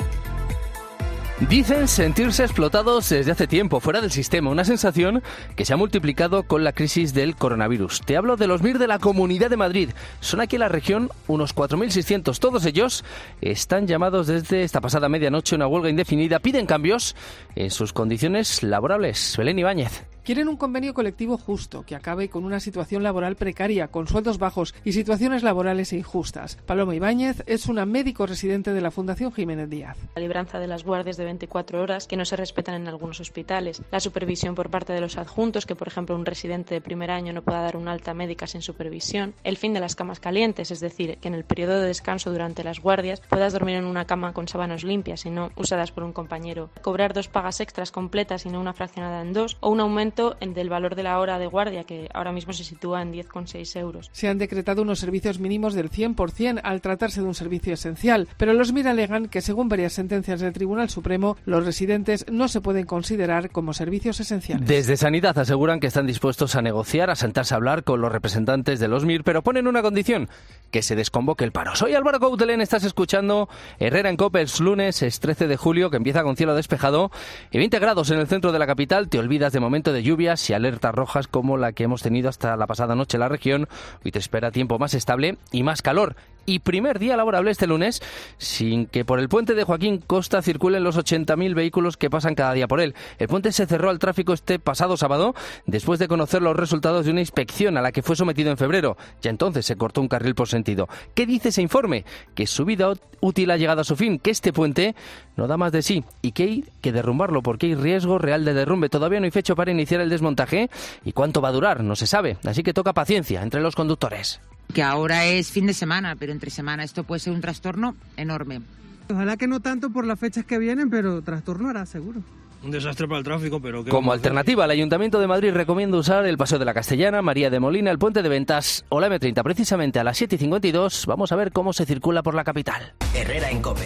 Dicen sentirse explotados desde hace tiempo, fuera del sistema, una sensación que se ha multiplicado con la crisis del coronavirus. Te hablo de los MIR de la Comunidad de Madrid. Son aquí en la región unos 4.600. Todos ellos están llamados desde esta pasada medianoche a una huelga indefinida. Piden cambios en sus condiciones laborables. Belén Ibáñez. Quieren un convenio colectivo justo, que acabe con una situación laboral precaria, con sueldos bajos y situaciones laborales injustas. Paloma Ibáñez es una médico residente de la Fundación Jiménez Díaz. La libranza de las guardias de 24 horas, que no se respetan en algunos hospitales. La supervisión por parte de los adjuntos, que por ejemplo un residente de primer año no pueda dar una alta médica sin supervisión. El fin de las camas calientes, es decir, que en el periodo de descanso durante las guardias puedas dormir en una cama con sábanas limpias y no usadas por un compañero. Cobrar 2 pagas extras completas y no una fraccionada en 2, o un aumento del valor de la hora de guardia, que ahora mismo se sitúa en 10,6 euros. Se han decretado unos servicios mínimos del 100% al tratarse de un servicio esencial, pero los MIR alegan que según varias sentencias del Tribunal Supremo, los residentes no se pueden considerar como servicios esenciales. Desde Sanidad aseguran que están dispuestos a negociar, a sentarse a hablar con los representantes de los MIR, pero ponen una condición: que se desconvoque el paro. Soy Álvaro Coutelén, estás escuchando Herrera en COPE. Es lunes, es 13 de julio, que empieza con cielo despejado y 20 grados en el centro de la capital. Te olvidas de momento de lluvias y alertas rojas como la que hemos tenido hasta la pasada noche en la región. Hoy te espera tiempo más estable y más calor. Y primer día laborable este lunes sin que por el puente de Joaquín Costa circulen los 80.000 vehículos que pasan cada día por él. El puente se cerró al tráfico este pasado sábado después de conocer los resultados de una inspección a la que fue sometido en febrero. Ya entonces se cortó un carril por sentido. ¿Qué dice ese informe? Que su vida útil ha llegado a su fin, que este puente no da más de sí y que hay que derrumbarlo porque hay riesgo real de derrumbe. Todavía no hay fecha para iniciar el desmontaje y cuánto va a durar no se sabe, así que toca paciencia entre los conductores. Que ahora es fin de semana, pero entre semana esto puede ser un trastorno enorme. Ojalá que no tanto por las fechas que vienen, pero trastorno hará seguro. Un desastre para el tráfico, pero... Como alternativa, el Ayuntamiento de Madrid recomienda usar el Paseo de la Castellana, María de Molina, el Puente de Ventas o la M30. Precisamente a las 7:52 vamos a ver cómo se circula por la capital. Herrera en COPE.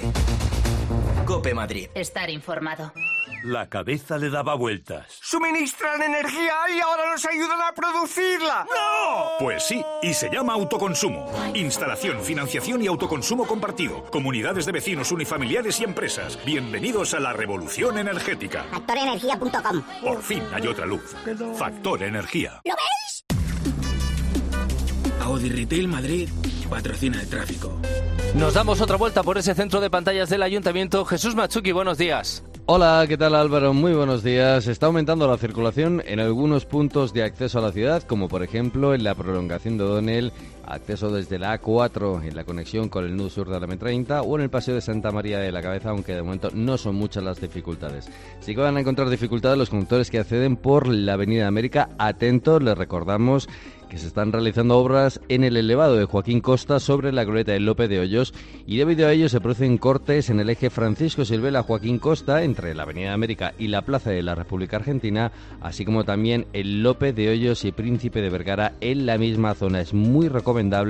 COPE Madrid. Estar informado. La cabeza le daba vueltas. Suministran energía y ahora nos ayudan a producirla. ¡No! Pues sí, y se llama autoconsumo. Instalación, financiación y autoconsumo compartido. Comunidades de vecinos, unifamiliares y empresas. Bienvenidos a la revolución energética. Factorenergia.com. Por fin hay otra luz. Factor Energía. ¿Lo veis? Audi Retail Madrid patrocina el tráfico. Nos damos otra vuelta por ese centro de pantallas del Ayuntamiento. Jesús Machuki, buenos días. Hola, ¿qué tal Álvaro? Muy buenos días. Está aumentando la circulación en algunos puntos de acceso a la ciudad, como por ejemplo en la prolongación de O'Donnell, acceso desde la A4 en la conexión con el nudo sur de la M30 o en el paseo de Santa María de la Cabeza, aunque de momento no son muchas las dificultades. Sí que van a encontrar dificultades los conductores que acceden por la Avenida América. Atentos, les recordamos que se están realizando obras en el elevado de Joaquín Costa sobre la glorieta de Lope de Hoyos y debido a ello se producen cortes en el eje Francisco Silvela Joaquín Costa entre la Avenida América y la Plaza de la República Argentina, así como también el Lope de Hoyos y Príncipe de Vergara en la misma zona. Es muy recomendable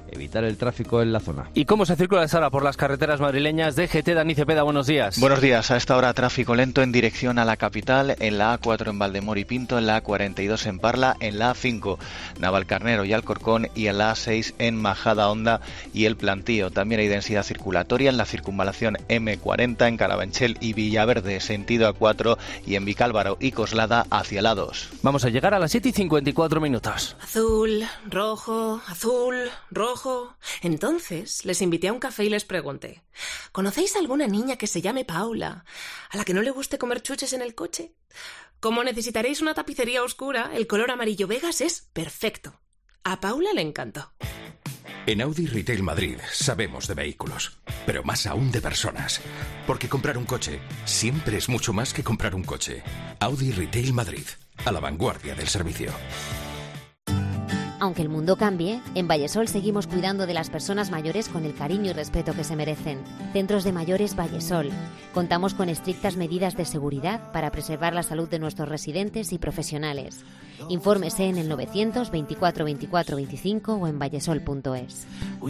evitar el tráfico en la zona. ¿Y cómo se circula ahora por las carreteras madrileñas? DGT, Dani Cepeda, buenos días. Buenos días. A esta hora tráfico lento en dirección a la capital, en la A4 en Valdemoro y Pinto, en la A42 en Parla, en la A5 Navalcarnero y Alcorcón y en la A6 en Majadahonda y El Plantío. También hay densidad circulatoria en la circunvalación M40 en Carabanchel y Villaverde, sentido A4, y en Vicálvaro y Coslada hacia la 2. Vamos a llegar a las 7:54 minutos. Azul, rojo, rojo. Entonces les invité a un café y les pregunté: ¿conocéis alguna niña que se llame Paula, a la que no le guste comer chuches en el coche? Como necesitaréis una tapicería oscura, el color amarillo Vegas es perfecto. A Paula le encantó. En Audi Retail Madrid sabemos de vehículos, pero más aún de personas. Porque comprar un coche siempre es mucho más que comprar un coche. Audi Retail Madrid, a la vanguardia del servicio. Aunque el mundo cambie, en Vallesol seguimos cuidando de las personas mayores con el cariño y respeto que se merecen. Centros de Mayores Vallesol. Contamos con estrictas medidas de seguridad para preservar la salud de nuestros residentes y profesionales. Infórmese en el 924 24 25 o en vallesol.es.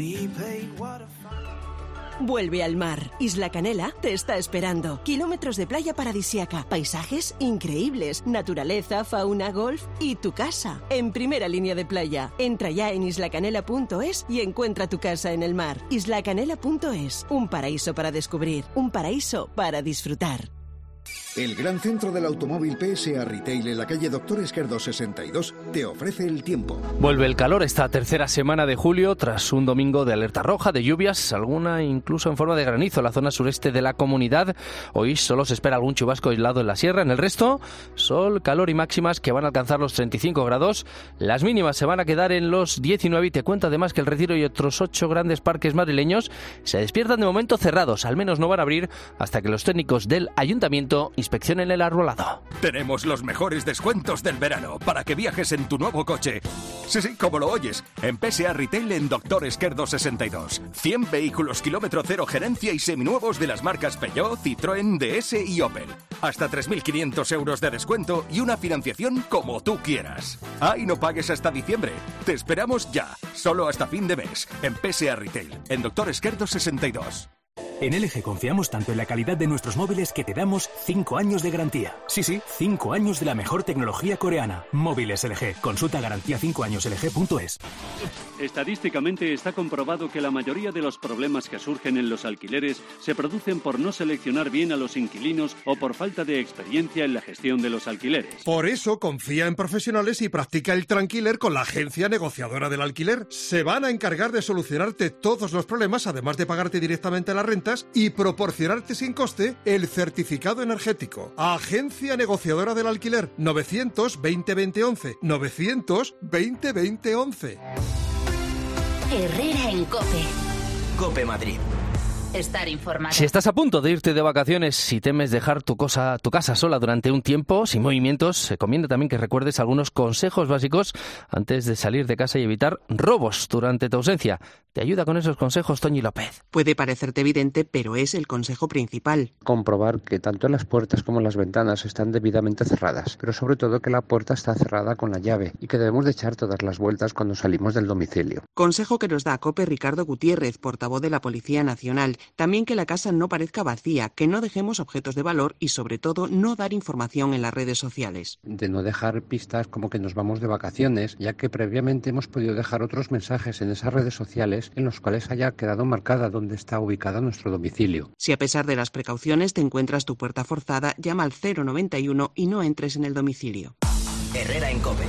Vuelve al mar. Isla Canela te está esperando. Kilómetros de playa paradisíaca, paisajes increíbles, naturaleza, fauna, golf y tu casa en primera línea de playa. Entra ya en islacanela.es y encuentra tu casa en el mar. Islacanela.es, un paraíso para descubrir, un paraíso para disfrutar. El gran centro del automóvil PSA Retail en la calle Doctor Esquerdo 62 te ofrece el tiempo. Vuelve el calor esta tercera semana de julio tras un domingo de alerta roja, de lluvias, alguna incluso en forma de granizo en la zona sureste de la comunidad. Hoy solo se espera algún chubasco aislado en la sierra. En el resto, sol, calor y máximas que van a alcanzar los 35 grados. Las mínimas se van a quedar en los 19 y te cuento además que el Retiro y otros 8 grandes parques madrileños se despiertan de momento cerrados. Al menos no van a abrir hasta que los técnicos del ayuntamiento inspeccionen el arbolado. Tenemos los mejores descuentos del verano para que viajes en tu nuevo coche. Sí, como lo oyes. En PSA Retail en Doctor Esquerdo 62. 100 vehículos kilómetro cero gerencia y seminuevos de las marcas Peugeot, Citroën, DS y Opel. Hasta 3.500 euros de descuento y una financiación como tú quieras. Y no pagues hasta diciembre. Te esperamos ya, solo hasta fin de mes. En PSA Retail, en Doctor Esquerdo 62. En LG confiamos tanto en la calidad de nuestros móviles que te damos 5 años de garantía. Sí, 5 años de la mejor tecnología coreana. Móviles LG. Consulta garantía 5 años LG.es. Estadísticamente está comprobado que la mayoría de los problemas que surgen en los alquileres se producen por no seleccionar bien a los inquilinos o por falta de experiencia en la gestión de los alquileres. Por eso confía en profesionales y practica el Tranquiler con la agencia negociadora del alquiler. Se van a encargar de solucionarte todos los problemas, además de pagarte directamente la renta y proporcionarte sin coste el certificado energético. Agencia negociadora del alquiler. 920 2011. 920 2011. Herrera en COPE. COPE Madrid. Estar informado. Si estás a punto de irte de vacaciones y temes dejar tu casa sola durante un tiempo, sin movimientos, se conviene también que recuerdes algunos consejos básicos antes de salir de casa y evitar robos durante tu ausencia. Te ayuda con esos consejos Toñi López. Puede parecerte evidente, pero es el consejo principal. Comprobar que tanto las puertas como las ventanas están debidamente cerradas, pero sobre todo que la puerta está cerrada con la llave y que debemos de echar todas las vueltas cuando salimos del domicilio. Consejo que nos da a COPE Ricardo Gutiérrez, portavoz de la Policía Nacional. También que la casa no parezca vacía, que no dejemos objetos de valor y sobre todo no dar información en las redes sociales. De no dejar pistas como que nos vamos de vacaciones, ya que previamente hemos podido dejar otros mensajes en esas redes sociales en los cuales haya quedado marcada dónde está ubicado nuestro domicilio. Si a pesar de las precauciones te encuentras tu puerta forzada, llama al 091 y no entres en el domicilio. Herrera en COPE.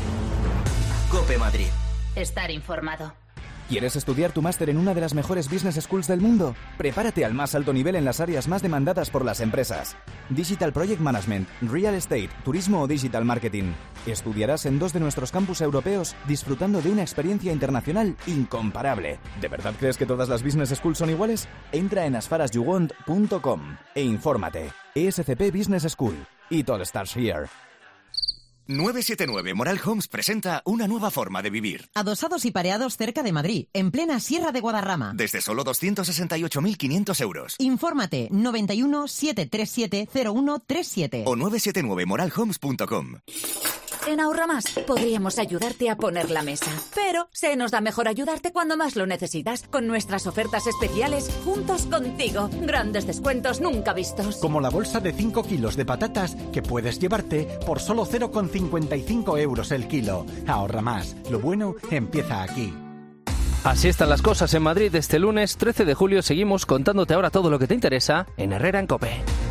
COPE Madrid. Estar informado. ¿Quieres estudiar tu máster en una de las mejores business schools del mundo? Prepárate al más alto nivel en las áreas más demandadas por las empresas. Digital Project Management, Real Estate, Turismo o Digital Marketing. Estudiarás en 2 de nuestros campus europeos disfrutando de una experiencia internacional incomparable. ¿De verdad crees que todas las business schools son iguales? Entra en asfarasyouwant.com e infórmate. ESCP Business School. It all starts here. 979 Moral Homes presenta una nueva forma de vivir. Adosados y pareados cerca de Madrid, en plena Sierra de Guadarrama. Desde solo 268.500 euros. Infórmate 91 737 0137 o 979moralhomes.com. En Ahorramás podríamos ayudarte a poner la mesa, pero se nos da mejor ayudarte cuando más lo necesitas, con nuestras ofertas especiales juntos contigo. Grandes descuentos nunca vistos. Como la bolsa de 5 kilos de patatas que puedes llevarte por solo 0,55 euros el kilo. Ahorramás. Lo bueno empieza aquí. Así están las cosas en Madrid este lunes 13 de julio. Seguimos contándote ahora todo lo que te interesa en Herrera en COPE.